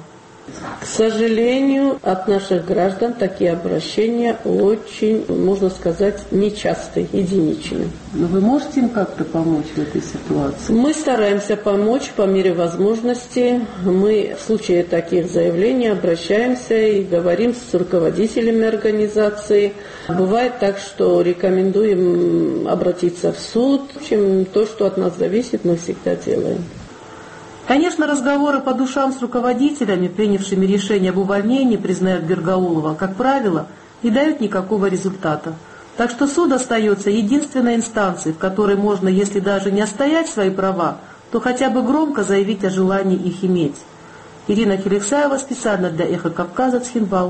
S18: К сожалению, от наших граждан такие обращения очень, можно сказать, нечастые, единичные.
S16: Но вы можете им как-то помочь в этой ситуации?
S18: Мы стараемся помочь по мере возможности. Мы в случае таких заявлений обращаемся и говорим с руководителями организации. Бывает так, что рекомендуем обратиться в суд. В общем, то, что от нас зависит, мы всегда делаем.
S16: Конечно, разговоры по душам с руководителями, принявшими решение об увольнении, признает Гергаулова, как правило, не дают никакого результата. Так что суд остается единственной инстанцией, в которой можно, если даже не отстоять свои права, то хотя бы громко заявить о желании их иметь. Ирина Келексаева, специально для «Эхо Кавказа», Цхинвал.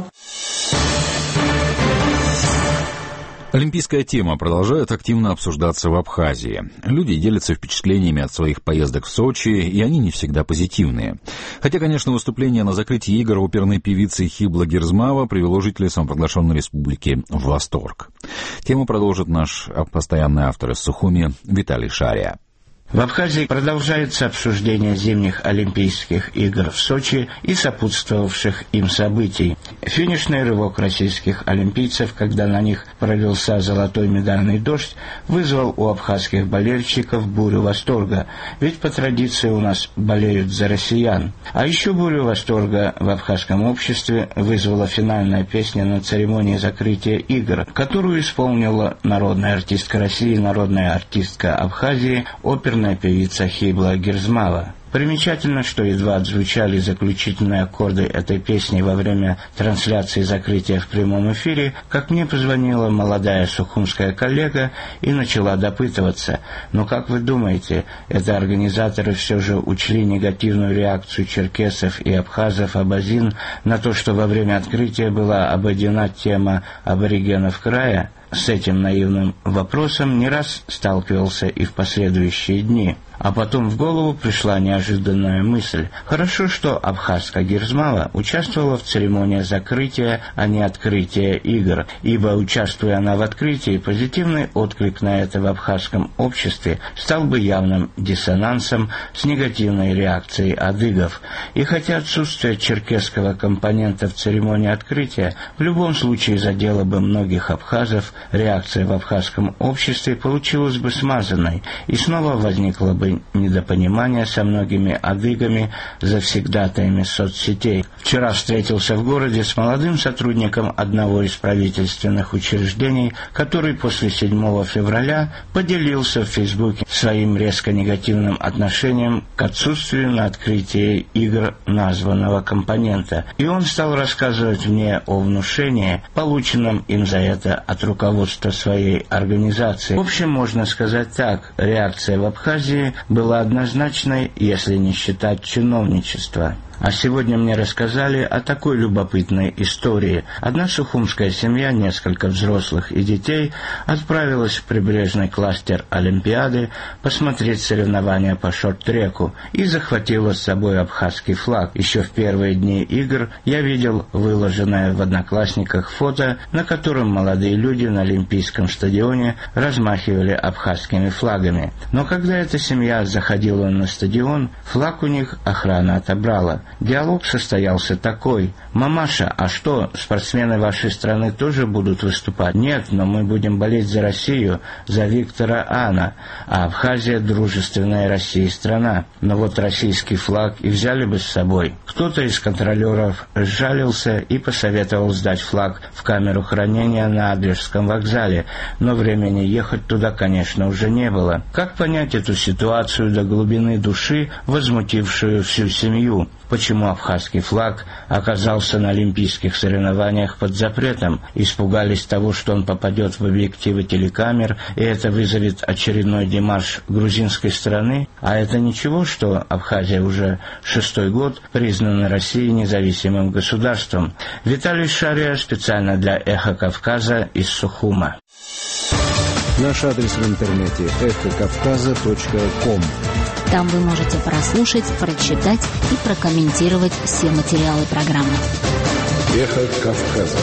S2: Олимпийская тема продолжает активно обсуждаться в Абхазии. Люди делятся впечатлениями от своих поездок в Сочи, и они не всегда позитивные. Хотя, конечно, выступление на закрытии игр оперной певицы Хибла Гирзмава привело жителей самопровозглашенной республики в восторг. Тему продолжит наш постоянный автор из Сухуми Виталий Шария.
S19: В Абхазии продолжается обсуждение зимних Олимпийских игр в Сочи и сопутствовавших им событий. Финишный рывок российских олимпийцев, когда на них пролился золотой медальный дождь, вызвал у абхазских болельщиков бурю восторга, ведь по традиции у нас болеют за россиян. А еще бурю восторга в абхазском обществе вызвала финальная песня на церемонии закрытия игр, которую исполнила народная артистка России, народная артистка Абхазии, оперная певица Хибла Гирзмава. Примечательно, что едва отзвучали заключительные аккорды этой песни во время трансляции закрытия в прямом эфире, как мне позвонила молодая сухумская коллега и начала допытываться. Но как вы думаете, это организаторы все же учли негативную реакцию черкесов и абхазов абазин на то, что во время открытия была обойдена тема аборигенов края? С этим наивным вопросом не раз сталкивался и в последующие дни. А потом в голову пришла неожиданная мысль. Хорошо, что абхазская Гирзмава участвовала в церемонии закрытия, а не открытия игр, ибо, участвуя она в открытии, позитивный отклик на это в абхазском обществе стал бы явным диссонансом с негативной реакцией адыгов. И хотя отсутствие черкесского компонента в церемонии открытия в любом случае задело бы многих абхазов, реакция в абхазском обществе получилась бы смазанной, и снова возникла бы недопонимание со многими адыгами, завсегдатаями соцсетей. Вчера встретился в городе с молодым сотрудником одного из правительственных учреждений, который после 7 февраля поделился в Фейсбуке своим резко негативным отношением к отсутствию на открытии игр названного компонента. И он стал рассказывать мне о внушении, полученном им за это от руководства своей организации. В общем, можно сказать так, реакция в Абхазии была однозначной, если не считать чиновничества. А сегодня мне рассказали о такой любопытной истории. Одна сухумская семья, несколько взрослых и детей, отправилась в прибрежный кластер Олимпиады посмотреть соревнования по шорт-треку и захватила с собой абхазский флаг. Еще в первые дни игр я видел выложенное в Одноклассниках фото, на котором молодые люди на Олимпийском стадионе размахивали абхазскими флагами. Но когда эта семья заходила на стадион, флаг у них охрана отобрала. Диалог состоялся такой: «Мамаша, а что, спортсмены вашей страны тоже будут выступать?» «Нет, но мы будем болеть за Россию, за Виктора Ана, а Абхазия — дружественная России страна. Но вот российский флаг и взяли бы с собой». Кто-то из контролеров сжалился и посоветовал сдать флаг в камеру хранения на Адлерском вокзале, но времени ехать туда, конечно, уже не было. Как понять эту ситуацию до глубины души, возмутившую всю семью? Почему абхазский флаг оказался на олимпийских соревнованиях под запретом? Испугались того, что он попадет в объективы телекамер, и это вызовет очередной демарш грузинской страны? А это ничего, что Абхазия уже 6-й год признана Россией независимым государством. Виталий Шария специально для «Эхо Кавказа» из Сухума.
S14: Наш адрес в интернете эхокавказа.ком.
S5: Там вы можете прослушать, прочитать и прокомментировать все материалы программы.
S14: Эхо Кавказа.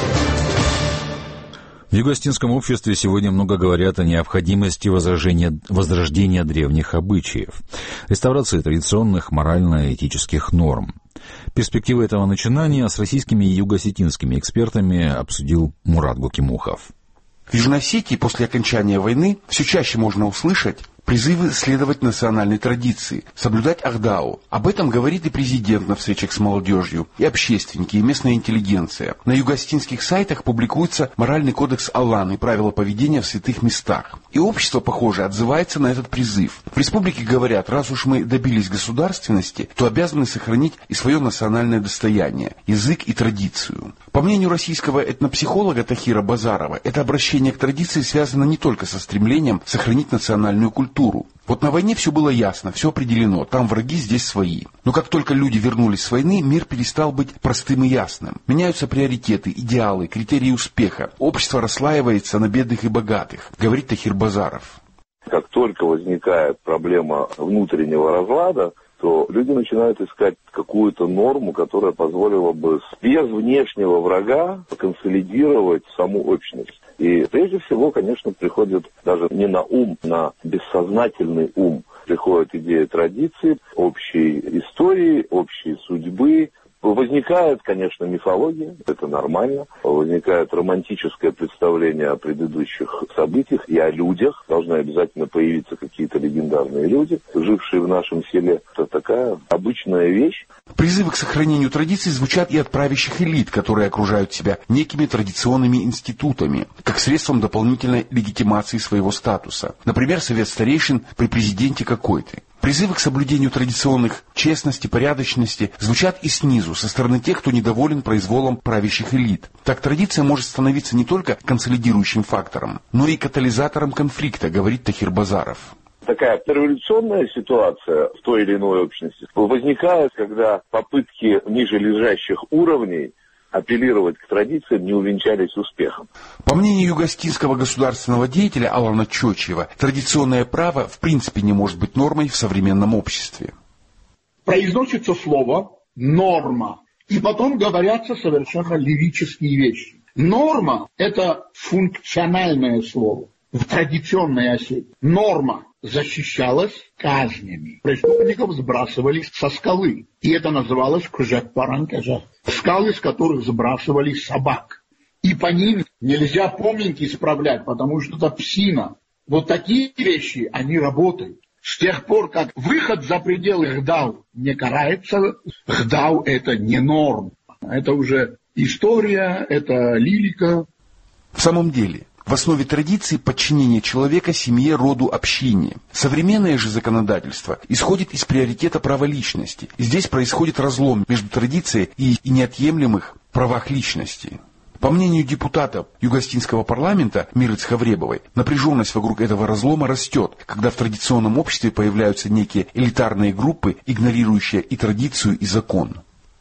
S2: В Юго-Остинском обществе сегодня много говорят о необходимости возрождения древних обычаев, реставрации традиционных морально-этических норм. Перспективы этого начинания с российскими и юго-осетинскими экспертами обсудил Мурат Гукимухов.
S20: В Южной Осетии после окончания войны все чаще можно услышать призывы следовать национальной традиции, соблюдать Ахдау. Об этом говорит и президент на встречах с молодежью, и общественники, и местная интеллигенция. На юго-осетинских сайтах публикуется моральный кодекс Аллана и правила поведения в святых местах. И общество, похоже, отзывается на этот призыв. В республике говорят, раз уж мы добились государственности, то обязаны сохранить и свое национальное достояние, язык и традицию. По мнению российского этнопсихолога Тахира Базарова, это обращение к традиции связано не только со стремлением сохранить национальную культуру. Вот на войне все было ясно, все определено, там враги, здесь свои. Но как только люди вернулись с войны, мир перестал быть простым и ясным. Меняются приоритеты, идеалы, критерии успеха. Общество расслаивается на бедных и богатых, говорит Тахир Базаров.
S21: Как только возникает проблема внутреннего разлада, то люди начинают искать какую-то норму, которая позволила бы без внешнего врага консолидировать саму общность. И прежде всего, конечно, приходит даже не на ум, на бессознательный ум. Приходит идея традиции, общей истории, общей судьбы. Возникает, конечно, мифология, это нормально. Возникает романтическое представление о предыдущих событиях и о людях. Должны обязательно появиться какие-то легендарные люди, жившие в нашем селе. Это такая обычная вещь.
S20: Призывы к сохранению традиций звучат и от правящих элит, которые окружают себя некими традиционными институтами, как средством дополнительной легитимации своего статуса. Например, совет старейшин при президенте какой-то. Призывы к соблюдению традиционных честности, порядочности звучат и снизу, со стороны тех, кто недоволен произволом правящих элит. Так традиция может становиться не только консолидирующим фактором, но и катализатором конфликта, говорит Тахир Базаров.
S21: Такая революционная ситуация в той или иной общности возникает, когда попытки ниже лежащих уровней апеллировать к традициям не увенчались успехом.
S20: По мнению юго-осетинского государственного деятеля Алана Чочева, традиционное право в принципе не может быть нормой в современном обществе.
S22: Произносится слово «норма», и потом говорятся совершенно лирические вещи. Норма – это функциональное слово в традиционной Осетии. Норма защищалась казнями. Преступников сбрасывали со скалы. И это называлось кужак-паранкажа. Скалы, с которых сбрасывали собак. И по ним нельзя поминки исправлять, потому что это псина. Вот такие вещи, они работают. С тех пор, как выход за пределы Ахдау не карается, Ахдау это не норм. Это уже история, это лирика.
S20: В самом деле, в основе традиции подчинение человека семье, роду, общине. Современное же законодательство исходит из приоритета права личности. И здесь происходит разлом между традицией и неотъемлемых правах личности. По мнению депутата Юго-Осетинского парламента Мирыц Хавребовой, напряженность вокруг этого разлома растет, когда в традиционном обществе появляются некие элитарные группы, игнорирующие и традицию, и закон.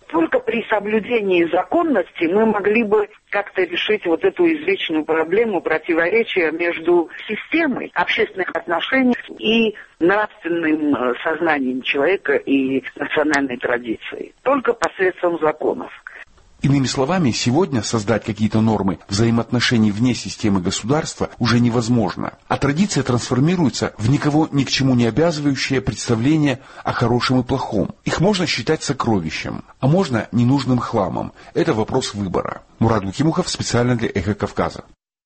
S4: только при соблюдении законности мы могли бы как-то решить вот эту извечную проблему противоречия между системой общественных отношений и нравственным сознанием человека и национальной традицией. Только посредством законов.
S20: Иными словами, сегодня создать какие-то нормы взаимоотношений вне системы государства уже невозможно. А традиция трансформируется в никого ни к чему не обязывающее представление о хорошем и плохом. Их можно считать сокровищем, а можно ненужным хламом. Это вопрос выбора. Мурат Гукимухов специально для «Эхо Кавказа».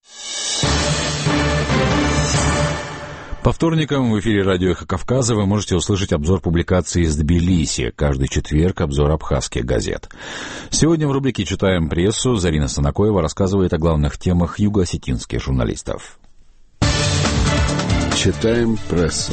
S2: По вторникам в эфире радио «Эхо Кавказа» вы можете услышать обзор публикаций из Тбилиси. Каждый четверг обзор абхазских газет. Сегодня в рубрике «Читаем прессу» Зарина Санакоева рассказывает о главных темах юго-осетинских журналистов.
S14: Читаем прессу.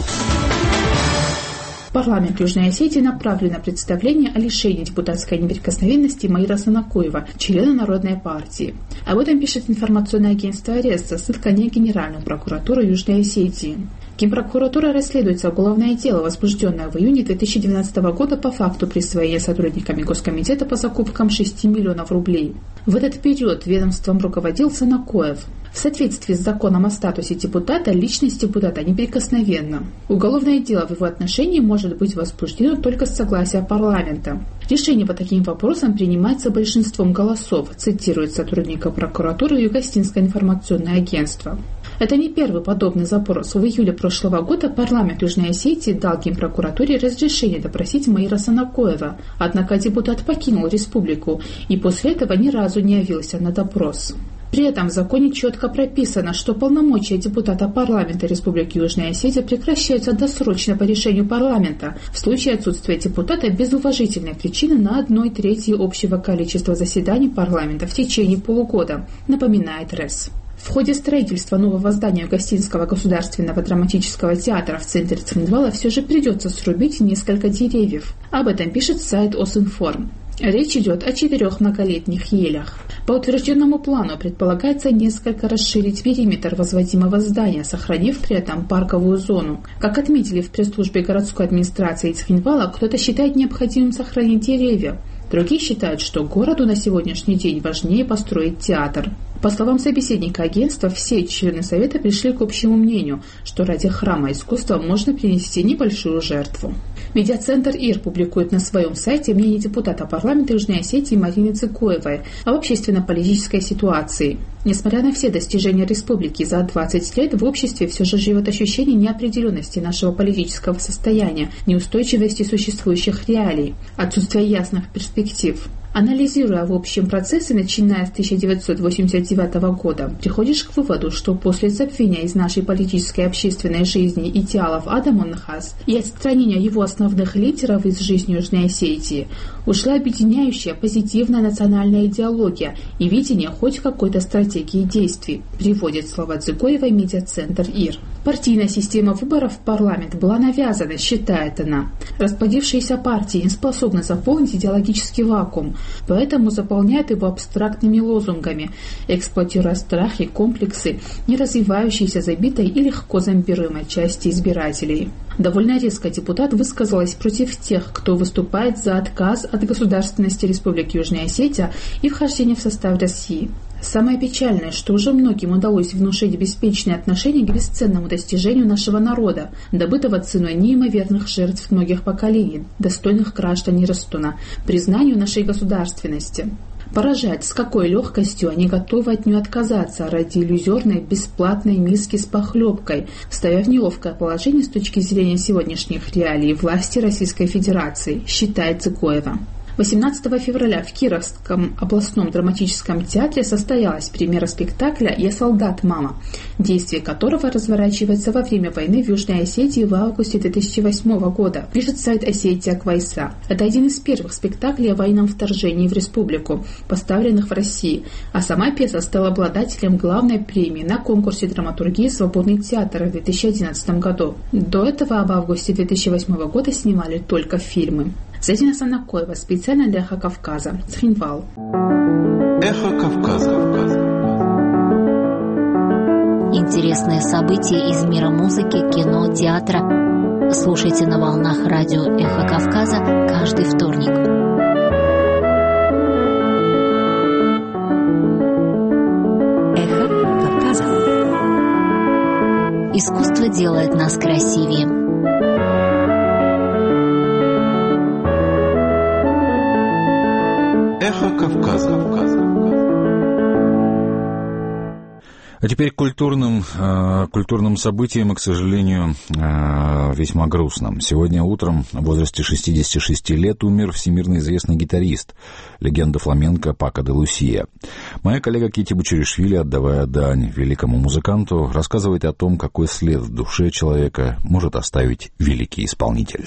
S7: В парламент Южной Осетии направлено представление о лишении депутатской неприкосновенности Маира Санакоева, члена Народной партии. Об этом пишет информационное агентство РЕС со ссылкой на Генеральную прокуратуру Южной Осетии. Генпрокуратура расследуется уголовное дело, возбужденное в июне 2012 года по факту присвоения сотрудниками Госкомитета по закупкам 6 миллионов рублей. В этот период ведомством руководил Санакоев. В соответствии с законом о статусе депутата, личность депутата неприкосновенна. Уголовное дело в его отношении может быть возбуждено только с согласия парламента. Решение по таким вопросам принимается большинством голосов, цитирует сотрудника прокуратуры Юго-Осетинское информационное агентство. Это не первый подобный запрос. В июле прошлого года парламент Южной Осетии дал Генпрокуратуре разрешение допросить Маира Санакоева. Однако депутат покинул республику и после этого ни разу не явился на допрос. При этом в законе четко прописано, что полномочия депутата парламента Республики Южная Осетия прекращаются досрочно по решению парламента в случае отсутствия депутата без уважительной причины на 1/3 общего количества заседаний парламента в течение полугода, напоминает РЭС. В ходе строительства нового здания Юго-Осетинского государственного драматического театра в центре Цхинвала все же придется срубить несколько деревьев. Об этом пишет сайт Осинформ. Речь идет о 4 многолетних елях. По утвержденному плану предполагается несколько расширить периметр возводимого здания, сохранив при этом парковую зону. Как отметили в пресс-службе городской администрации Цхинвала, кто-то считает необходимым сохранить деревья. Другие считают, что городу на сегодняшний день важнее построить театр. По словам собеседника агентства, все члены Совета пришли к общему мнению, что ради храма искусства можно принести небольшую жертву. Медиацентр ИР публикует на своем сайте мнение депутата парламента Южной Осетии Марины Цикоевой об общественно-политической ситуации. Несмотря на все достижения республики за 20 лет, в обществе все же живет ощущение неопределенности нашего политического состояния, неустойчивости существующих реалий, отсутствия ясных перспектив. Анализируя в общем процессы, начиная с 1989 года, приходишь к выводу, что после забвения из нашей политической и общественной жизни идеалов Адама Нахас и отстранения его основных лидеров из жизни Южной Осетии, ушла объединяющая позитивная национальная идеология и видение хоть какой-то стратегии действий, приводит слова Цикоевой медиацентр ИР. Партийная система выборов в парламент была навязана, считает она. Расплодившиеся партии не способны заполнить идеологический вакуум, поэтому заполняют его абстрактными лозунгами, эксплуатируя страхи, комплексы, не развивающиеся забитой и легко зомбируемой части избирателей. Довольно резко депутат высказалась против тех, кто выступает за отказ от государственности Республики Южная Осетия и вхождения в состав России. Самое печальное, что уже многим удалось внушить беспечные отношения к бесценному достижению нашего народа, добытого ценой неимоверных жертв многих поколений, достойных граждан Иростуна, признанию нашей государственности. Поражает, с какой легкостью они готовы от нее отказаться ради иллюзорной бесплатной миски с похлебкой, ставя в неловкое положение с точки зрения сегодняшних реалий власти Российской Федерации, считает Цикоева. 18 февраля в Кировском областном драматическом театре состоялась премьера спектакля «Я солдат, мама», действие которого разворачивается во время войны в Южной Осетии в августе 2008 года, пишет сайт Осетия Квайса. Это один из первых спектаклей о военном вторжении в республику, поставленных в России, а сама пьеса стала обладателем главной премии на конкурсе драматургии «Свободный театр» в 2011 году. До этого об августе 2008 года снимали только фильмы. Зарина Санакоева, специально для «Эхо Кавказа», Цхинвал.
S8: «Эхо Кавказа».
S5: Интересные события из мира музыки, кино, театра. Слушайте на волнах радио «Эхо Кавказа» каждый вторник. Искусство делает нас красивее.
S8: Эхо Кавказа.
S2: А теперь к культурным событиям, и, к сожалению, весьма грустным. Сегодня утром в возрасте 66 лет умер всемирно известный гитарист, легенда фламенко Пако де Лусия. Моя коллега Кити Бучаришвили, отдавая дань великому музыканту, рассказывает о том, какой след в душе человека может оставить великий исполнитель.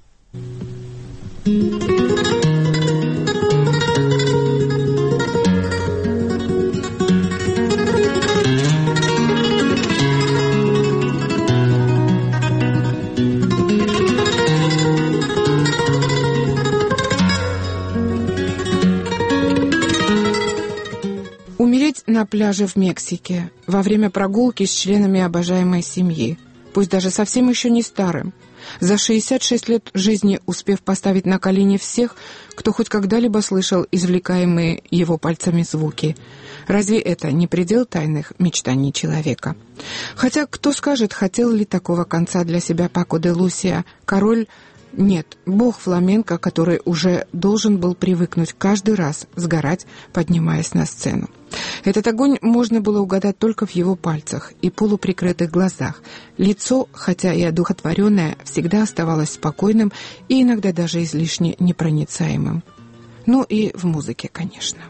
S6: Умереть на пляже в Мексике во время прогулки с членами обожаемой семьи, пусть даже совсем еще не старым, за 66 лет жизни успев поставить на колени всех, кто хоть когда-либо слышал извлекаемые его пальцами звуки. Разве это не предел тайных мечтаний человека? Хотя кто скажет, хотел ли такого конца для себя Пако де Лусия, король... Нет, бог фламенко, который уже должен был привыкнуть каждый раз сгорать, поднимаясь на сцену. Этот огонь можно было угадать только в его пальцах и полуприкрытых глазах. Лицо, хотя и одухотворенное, всегда оставалось спокойным и иногда даже излишне непроницаемым. Ну и в музыке, конечно.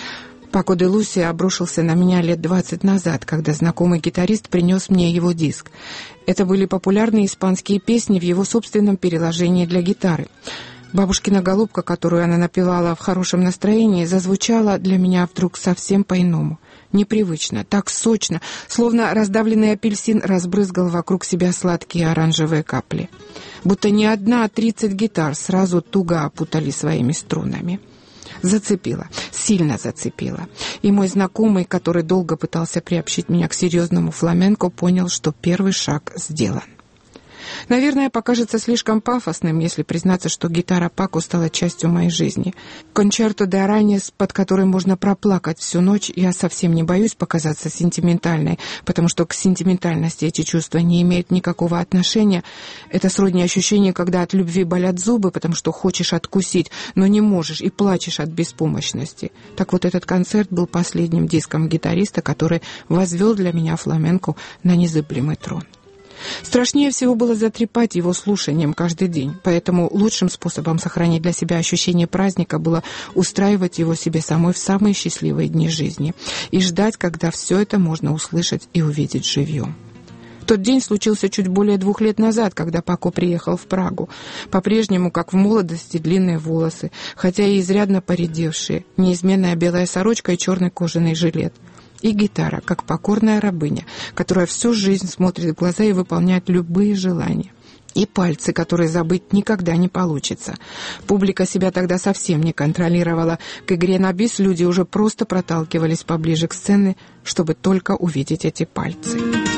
S6: Пако де Лусия обрушился на меня лет 20 назад, когда знакомый гитарист принес мне его диск. Это были популярные испанские песни в его собственном переложении для гитары. «Бабушкина голубка», которую она напевала в хорошем настроении, зазвучала для меня вдруг совсем по-иному. Непривычно, так сочно, словно раздавленный апельсин разбрызгал вокруг себя сладкие оранжевые капли. Будто не одна, а 30 гитар сразу туго опутали своими струнами. Зацепила, сильно зацепила. И мой знакомый, который долго пытался приобщить меня к серьезному фламенко, понял, что первый шаг сделан. Наверное, покажется слишком пафосным, если признаться, что гитара Пако стала частью моей жизни. «Кончерто де Араньес», под который можно проплакать всю ночь, я совсем не боюсь показаться сентиментальной, потому что к сентиментальности эти чувства не имеют никакого отношения. Это сродни ощущению, когда от любви болят зубы, потому что хочешь откусить, но не можешь, и плачешь от беспомощности. Так вот, этот концерт был последним диском гитариста, который возвел для меня фламенко на незыблемый трон. Страшнее всего было затрепать его слушанием каждый день, поэтому лучшим способом сохранить для себя ощущение праздника было устраивать его себе самой в самые счастливые дни жизни и ждать, когда все это можно услышать и увидеть живьем. Тот день случился чуть более 2 лет назад, когда Пако приехал в Прагу. По-прежнему, как в молодости, длинные волосы, хотя и изрядно поредевшие, неизменная белая сорочка и черный кожаный жилет. И гитара, как покорная рабыня, которая всю жизнь смотрит в глаза и выполняет любые желания. И пальцы, которые забыть никогда не получится. Публика себя тогда совсем не контролировала. К игре на бис люди уже просто проталкивались поближе к сцене, чтобы только увидеть эти пальцы.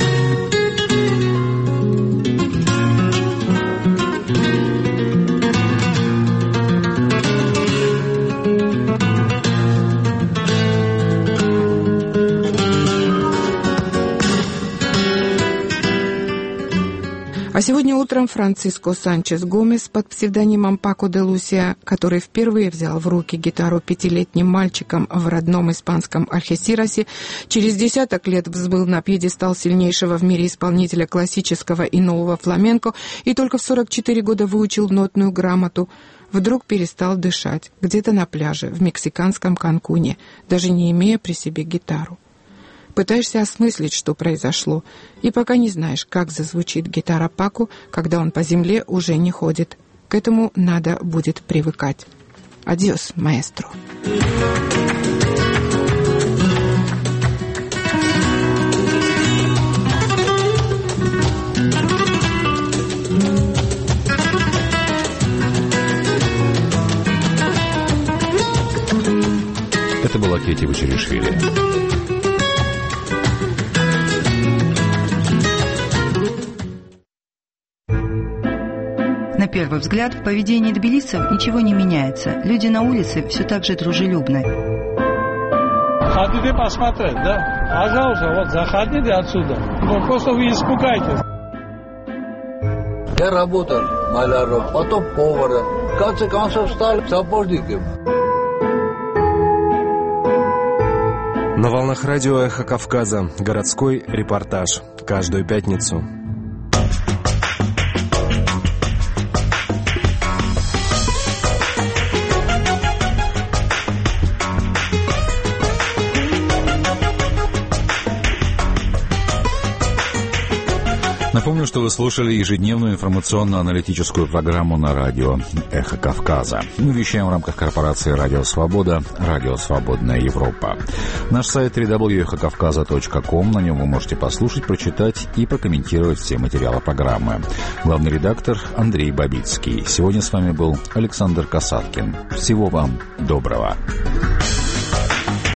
S6: А сегодня утром Франциско Санчес Гомес под псевдонимом Пако де Лусия, который впервые взял в руки гитару 5-летним мальчиком в родном испанском Альхесирасе, через 10 лет взбыл на пьедестал сильнейшего в мире исполнителя классического и нового фламенко и только в 44 года выучил нотную грамоту, вдруг перестал дышать где-то на пляже в мексиканском Канкуне, даже не имея при себе гитару. Пытаешься осмыслить, что произошло, и пока не знаешь, как зазвучит гитара Пако, когда он по земле уже не ходит. К этому надо будет привыкать. Адьос, маэстро.
S2: Это была Кити Бучаришвили.
S11: На первый взгляд, в поведении тбилисцев ничего не меняется. Люди на улице все так же дружелюбны.
S9: Хотите посмотреть, да? Пожалуйста, вот заходите отсюда. Ну, просто вы испугаетесь.
S10: Я работал маляром, потом поваром. В конце концов стал сапожником.
S14: На волнах радио «Эхо Кавказа» городской репортаж. Каждую пятницу.
S2: Напомню, что вы слушали ежедневную информационно-аналитическую программу на радио «Эхо Кавказа». Мы вещаем в рамках корпорации «Радио Свобода», «Радио Свободная Европа». Наш сайт www.эхокавказа.ком. На нем вы можете послушать, прочитать и прокомментировать все материалы программы. Главный редактор Андрей Бабицкий. Сегодня с вами был Александр Касаткин. Всего вам доброго.